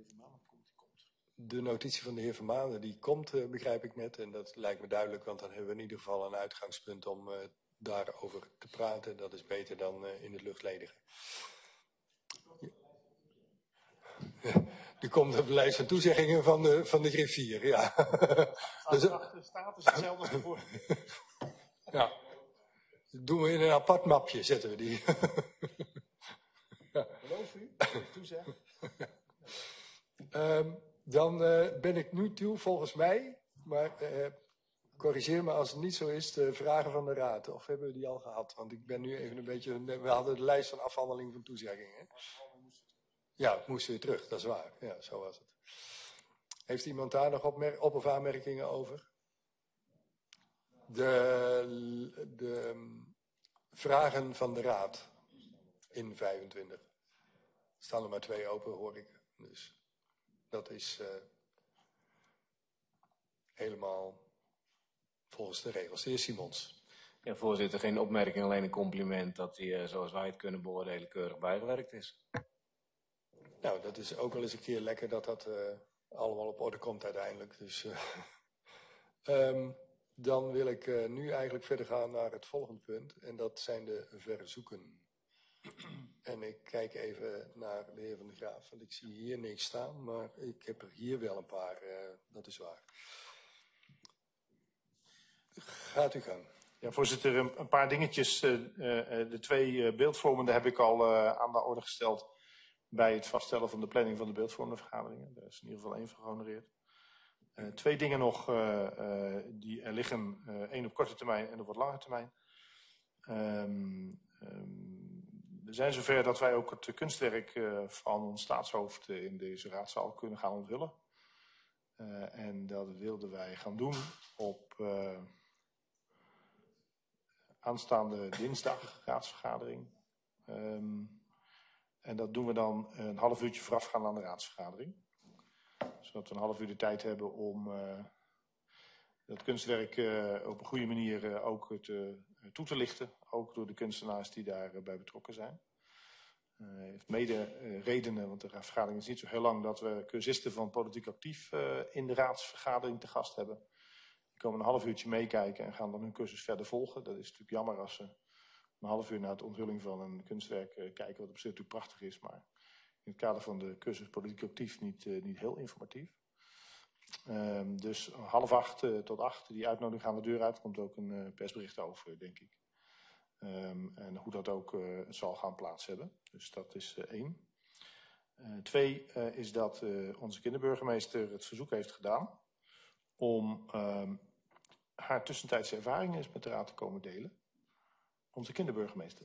de notitie van de heer Vermanen die komt, uh, begrijp ik net. En dat lijkt me duidelijk, want dan hebben we in ieder geval een uitgangspunt om uh, daarover te praten. Dat is beter dan uh, in het luchtledige. Ja. Die komt op de lijst van toezeggingen van de, van de griffier, ja. Dus, de status hetzelfde als ervoor. Ja. Dat doen we in een apart mapje, zetten we die. Geloof u? Toezeg. um, dan uh, ben ik nu toe, volgens mij, maar uh, corrigeer me als het niet zo is, de vragen van de raad. Of hebben we die al gehad? Want ik ben nu even een beetje, we hadden de lijst van afhandeling van toezeggingen. Ja, het moest weer terug, dat is waar. Ja, zo was het. Heeft iemand daar nog opmer- op- of aanmerkingen over? De, de um, vragen van de raad in vijfentwintig. Er staan er maar twee open, hoor ik. Dus dat is uh, helemaal volgens de regels. De heer Simons. Ja, voorzitter, geen opmerking, alleen een compliment dat hij, uh, zoals wij het kunnen beoordelen, keurig bijgewerkt is. Nou, dat is ook wel eens een keer lekker dat dat uh, allemaal op orde komt uiteindelijk. Dus, uh, um, dan wil ik uh, nu eigenlijk verder gaan naar het volgende punt. En dat zijn de verzoeken. En ik kijk even naar de heer Van der Graaf. Want ik zie hier niks staan, maar ik heb er hier wel een paar. Uh, dat is waar. Gaat u gang. Ja, voorzitter, een, een paar dingetjes. Uh, uh, de twee uh, beeldvormende heb ik al uh, aan de orde gesteld bij het vaststellen van de planning van de beeldvormende vergaderingen. Daar is in ieder geval één van gehonoreerd. Uh, twee dingen nog uh, uh, die er liggen. Uh, één op korte termijn en op wat lange termijn. Um, um, we zijn zover dat wij ook het kunstwerk uh, van ons staatshoofd uh, in deze raadzaal kunnen gaan onthullen. Uh, en dat wilden wij gaan doen op uh, aanstaande dinsdag, raadsvergadering. Um, en dat doen we dan een half uurtje voorafgaand aan de raadsvergadering. Zodat we een half uur de tijd hebben om uh, dat kunstwerk uh, op een goede manier uh, ook te, uh, toe te lichten. Ook door de kunstenaars die daarbij uh, betrokken zijn. Uh, heeft mede uh, redenen, want de vergadering is niet zo heel lang, dat we cursisten van Politiek Actief uh, in de raadsvergadering te gast hebben. Die komen een half uurtje meekijken en gaan dan hun cursus verder volgen. Dat is natuurlijk jammer als ze een half uur na de onthulling van een kunstwerk uh, kijken, wat op zich natuurlijk prachtig is, maar in het kader van de cursus Politiek Actief niet, uh, niet heel informatief. Um, dus half acht uh, tot acht, die uitnodiging gaan de deur uit, komt ook een uh, persbericht over, denk ik. Um, en hoe dat ook uh, zal gaan plaats hebben. Dus dat is uh, één. Uh, twee uh, is dat uh, onze kinderburgemeester het verzoek heeft gedaan om um, haar tussentijdse ervaringen eens met de raad te komen delen. Onze kinderburgemeester.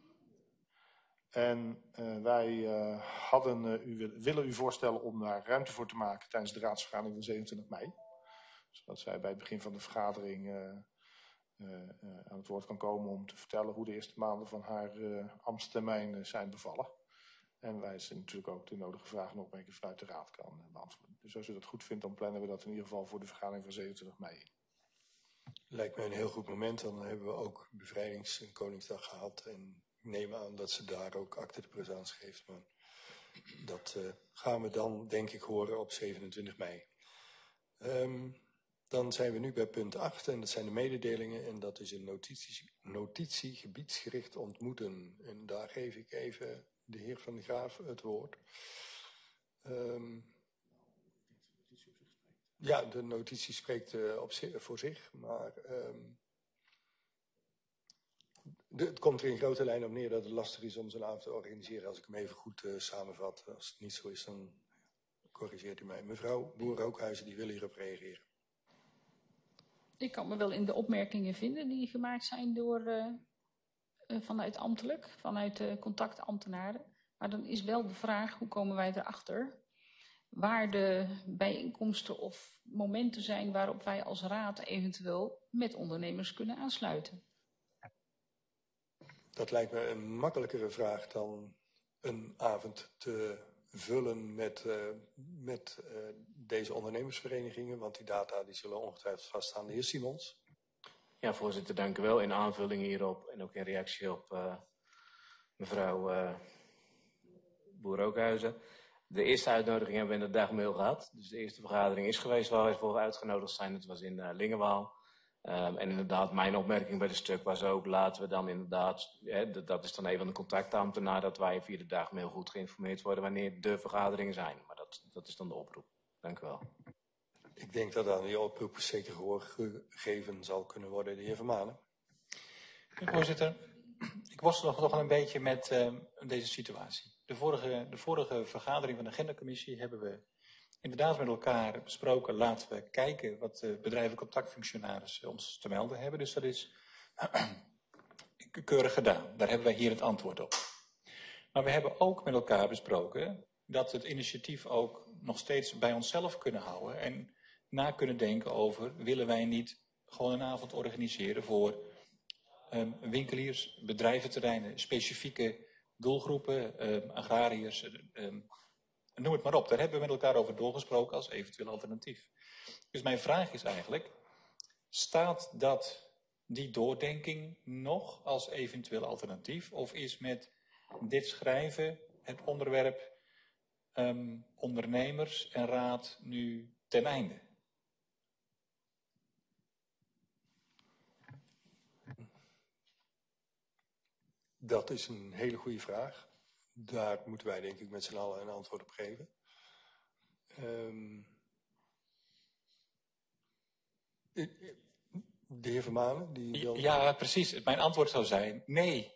En uh, wij uh, hadden, uh, u wil, willen u voorstellen om daar ruimte voor te maken tijdens de raadsvergadering van zevenentwintig mei. Zodat zij bij het begin van de vergadering uh, uh, uh, aan het woord kan komen om te vertellen hoe de eerste maanden van haar uh, ambtstermijn uh, zijn bevallen. En wij ze natuurlijk ook de nodige vragen en opmerkingen vanuit de raad kan uh, beantwoorden. Dus als u dat goed vindt, dan plannen we dat in ieder geval voor de vergadering van zevenentwintig mei in. Lijkt mij een heel goed moment. Dan hebben we ook bevrijdings- en Koningsdag gehad. En ik neem aan dat ze daar ook acte de présence geeft. Maar dat uh, gaan we dan, denk ik, horen op zevenentwintig mei. Um, dan zijn we nu bij punt acht en dat zijn de mededelingen. En dat is een notitie, notitie gebiedsgericht ontmoeten. En daar geef ik even de heer Van der Graaf het woord. Um, ja, de notitie spreekt uh, op zich, voor zich, maar um, de, het komt er in grote lijnen op neer dat het lastig is om zo'n avond te organiseren. Als ik hem even goed uh, samenvat, als het niet zo is, dan corrigeert u mij. Mevrouw Boer-Rookhuizen, die wil hierop reageren. Ik kan me wel in de opmerkingen vinden die gemaakt zijn door, uh, uh, vanuit ambtelijk, vanuit uh, contactambtenaren. Maar dan is wel de vraag, hoe komen wij erachter waar de bijeenkomsten of momenten zijn waarop wij als raad eventueel met ondernemers kunnen aansluiten? Dat lijkt me een makkelijkere vraag dan een avond te vullen met, uh, met uh, deze ondernemersverenigingen. Want die data die zullen ongetwijfeld vaststaan. De heer Simons. Ja, voorzitter, dank u wel. In aanvulling hierop en ook in reactie op uh, mevrouw uh, Boer-Ookhuizen. De eerste uitnodiging hebben we in de dagmail gehad. Dus de eerste vergadering is geweest waar wij voor uitgenodigd zijn. Dat was in uh, Lingewaal. Um, en inderdaad, mijn opmerking bij het stuk was ook, laten we dan inderdaad, hè, dat is dan een van de contactambtenaren, dat wij via de dagmail goed geïnformeerd worden wanneer de vergaderingen zijn. Maar dat, dat is dan de oproep. Dank u wel. Ik denk dat aan die oproep zeker gehoor gegeven zal kunnen worden. De heer Vermanen. Voorzitter, ik worstel nog een beetje met uh, deze situatie. De vorige, de vorige vergadering van de agendacommissie hebben we inderdaad met elkaar besproken. Laten we kijken wat de bedrijven contactfunctionarissen ons te melden hebben. Dus dat is keurig gedaan. Daar hebben wij hier het antwoord op. Maar we hebben ook met elkaar besproken dat we het initiatief ook nog steeds bij onszelf kunnen houden. En na kunnen denken over, willen wij niet gewoon een avond organiseren voor um, winkeliers, bedrijventerreinen, specifieke doelgroepen, um, agrariërs, um, noem het maar op. Daar hebben we met elkaar over doorgesproken als eventueel alternatief. Dus mijn vraag is eigenlijk, staat dat, die doordenking nog als eventueel alternatief? Of is met dit schrijven het onderwerp um, ondernemers en raad nu ten einde? Dat is een hele goede vraag. Daar moeten wij denk ik met z'n allen een antwoord op geven. Um, de heer Vermanen, die wil... Ja, precies. Mijn antwoord zou zijn, nee.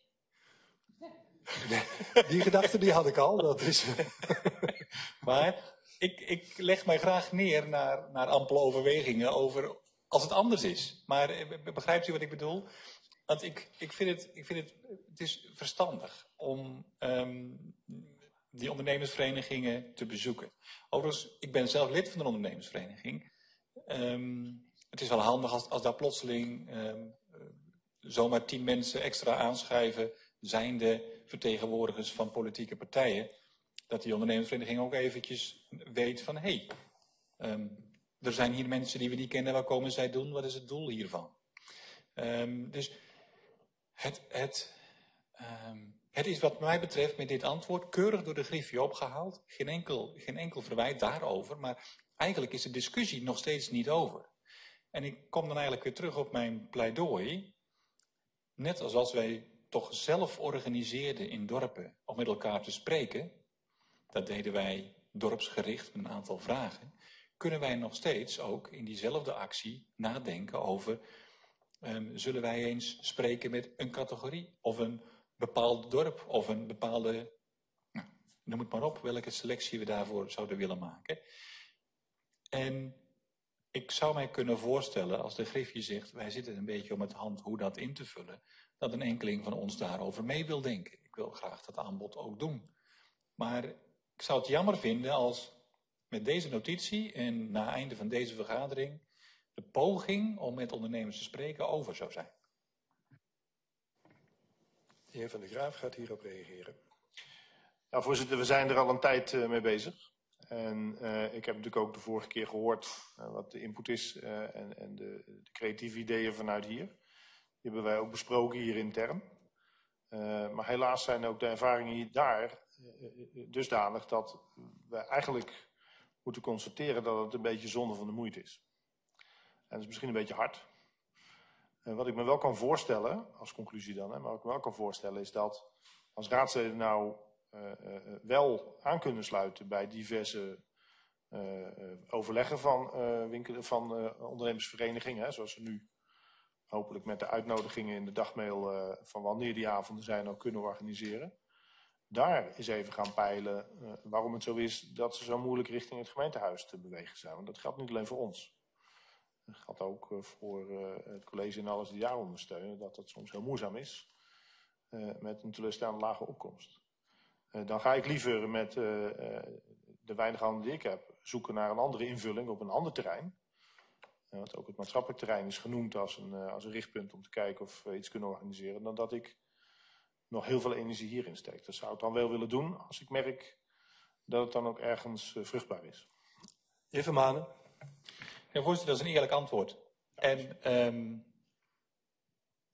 Die gedachte die had ik al. Dat is... Maar ik, ik leg mij graag neer naar, naar ampele overwegingen over als het anders is. Maar begrijpt u wat ik bedoel? Want ik, ik vind het, ik vind het, het is verstandig om um, die ondernemersverenigingen te bezoeken. Overigens, ik ben zelf lid van een ondernemersvereniging. Um, het is wel handig als, als daar plotseling um, zomaar tien mensen extra aanschuiven, zijnde vertegenwoordigers van politieke partijen, dat die ondernemersvereniging ook eventjes weet van, hé, hey, um, er zijn hier mensen die we niet kennen, wat komen zij doen, wat is het doel hiervan? Um, dus het, het, um, het is wat mij betreft met dit antwoord keurig door de griffie opgehaald, geen enkel, geen enkel verwijt daarover, maar eigenlijk is de discussie nog steeds niet over. En ik kom dan eigenlijk weer terug op mijn pleidooi, net als als wij toch zelf organiseerden in dorpen om met elkaar te spreken, dat deden wij dorpsgericht met een aantal vragen, kunnen wij nog steeds ook in diezelfde actie nadenken over, um, zullen wij eens spreken met een categorie of een bepaald dorp of een bepaalde, nou, noem het maar op, welke selectie we daarvoor zouden willen maken. En ik zou mij kunnen voorstellen, als de griffie zegt, wij zitten een beetje om het hand hoe dat in te vullen, dat een enkeling van ons daarover mee wil denken. Ik wil graag dat aanbod ook doen. Maar ik zou het jammer vinden als met deze notitie en na einde van deze vergadering de poging om met ondernemers te spreken over zou zijn. De heer Van der Graaf gaat hierop reageren. Nou, voorzitter, we zijn er al een tijd uh, mee bezig. En uh, ik heb natuurlijk ook de vorige keer gehoord uh, wat de input is uh, en, en de, de creatieve ideeën vanuit hier. Die hebben wij ook besproken hier intern. Uh, maar helaas zijn ook de ervaringen hier daar uh, dusdanig dat we eigenlijk moeten constateren dat het een beetje zonde van de moeite is. En dat is misschien een beetje hard. Uh, wat ik me wel kan voorstellen, als conclusie dan, hè, maar wat ik me wel kan voorstellen is dat als raadsleden nou uh, uh, wel aan kunnen sluiten bij diverse uh, uh, overleggen van, uh, winkelen, van uh, ondernemersverenigingen, hè, zoals we nu hopelijk met de uitnodigingen in de dagmail uh, van wanneer die avonden zijn ook kunnen organiseren. Daar eens even gaan peilen uh, waarom het zo is dat ze zo moeilijk richting het gemeentehuis te bewegen zijn. Want dat geldt niet alleen voor ons. Dat geldt ook uh, voor uh, het college en alles die daar ondersteunen. Dat dat soms heel moeizaam is uh, met een teleurstaande lage opkomst. Uh, dan ga ik liever met uh, uh, de weinige handen die ik heb zoeken naar een andere invulling op een ander terrein. Uh, want ook het maatschappelijk terrein is genoemd als een, uh, als een richtpunt om te kijken of we iets kunnen organiseren. Dan dat ik nog heel veel energie hierin steek. Dat zou ik dan wel willen doen als ik merk dat het dan ook ergens uh, vruchtbaar is. Heer Vermanen. Ja, voorzitter, dat is een eerlijk antwoord. En um,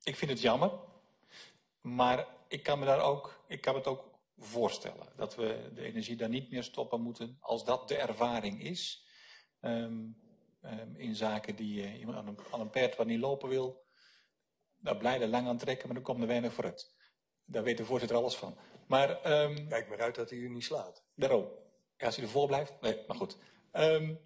ik vind het jammer, maar ik kan me daar ook, ik kan het ook voorstellen dat we de energie daar niet meer stoppen moeten als dat de ervaring is. Um, um, in zaken die uh, iemand aan een, aan een paard wat niet lopen wil, daar blijf je lang aan trekken, maar dan komt er weinig vooruit. Daar weet de voorzitter alles van. Maar, um, kijk maar uit dat hij u niet slaat. Daarom. Ja, als hij ervoor blijft. Nee, maar goed. Um,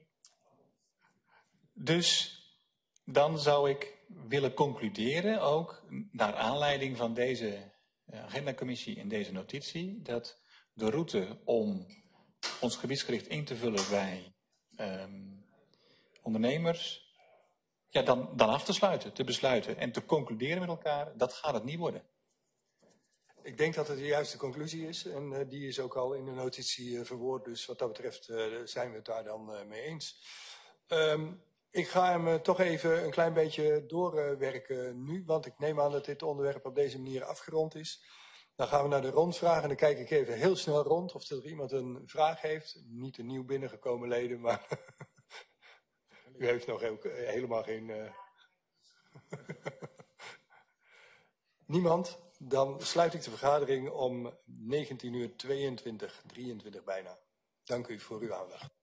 dus dan zou ik willen concluderen, ook naar aanleiding van deze agendacommissie en deze notitie, dat de route om ons gebiedsgericht in te vullen bij um, ondernemers, ja, dan, dan af te sluiten, te besluiten en te concluderen met elkaar, dat gaat het niet worden. Ik denk dat het de juiste conclusie is en uh, die is ook al in de notitie uh, verwoord, dus wat dat betreft uh, zijn we het daar dan uh, mee eens. Um, ik ga hem uh, toch even een klein beetje doorwerken uh, nu, want ik neem aan dat dit onderwerp op deze manier afgerond is. Dan gaan we naar de rondvraag en dan kijk ik even heel snel rond of er iemand een vraag heeft. Niet de nieuw binnengekomen leden, maar u heeft nog heel, helemaal geen... Uh... Niemand? Dan sluit ik de vergadering om negentien uur tweeëntwintig, drieëntwintig bijna. Dank u voor uw aandacht.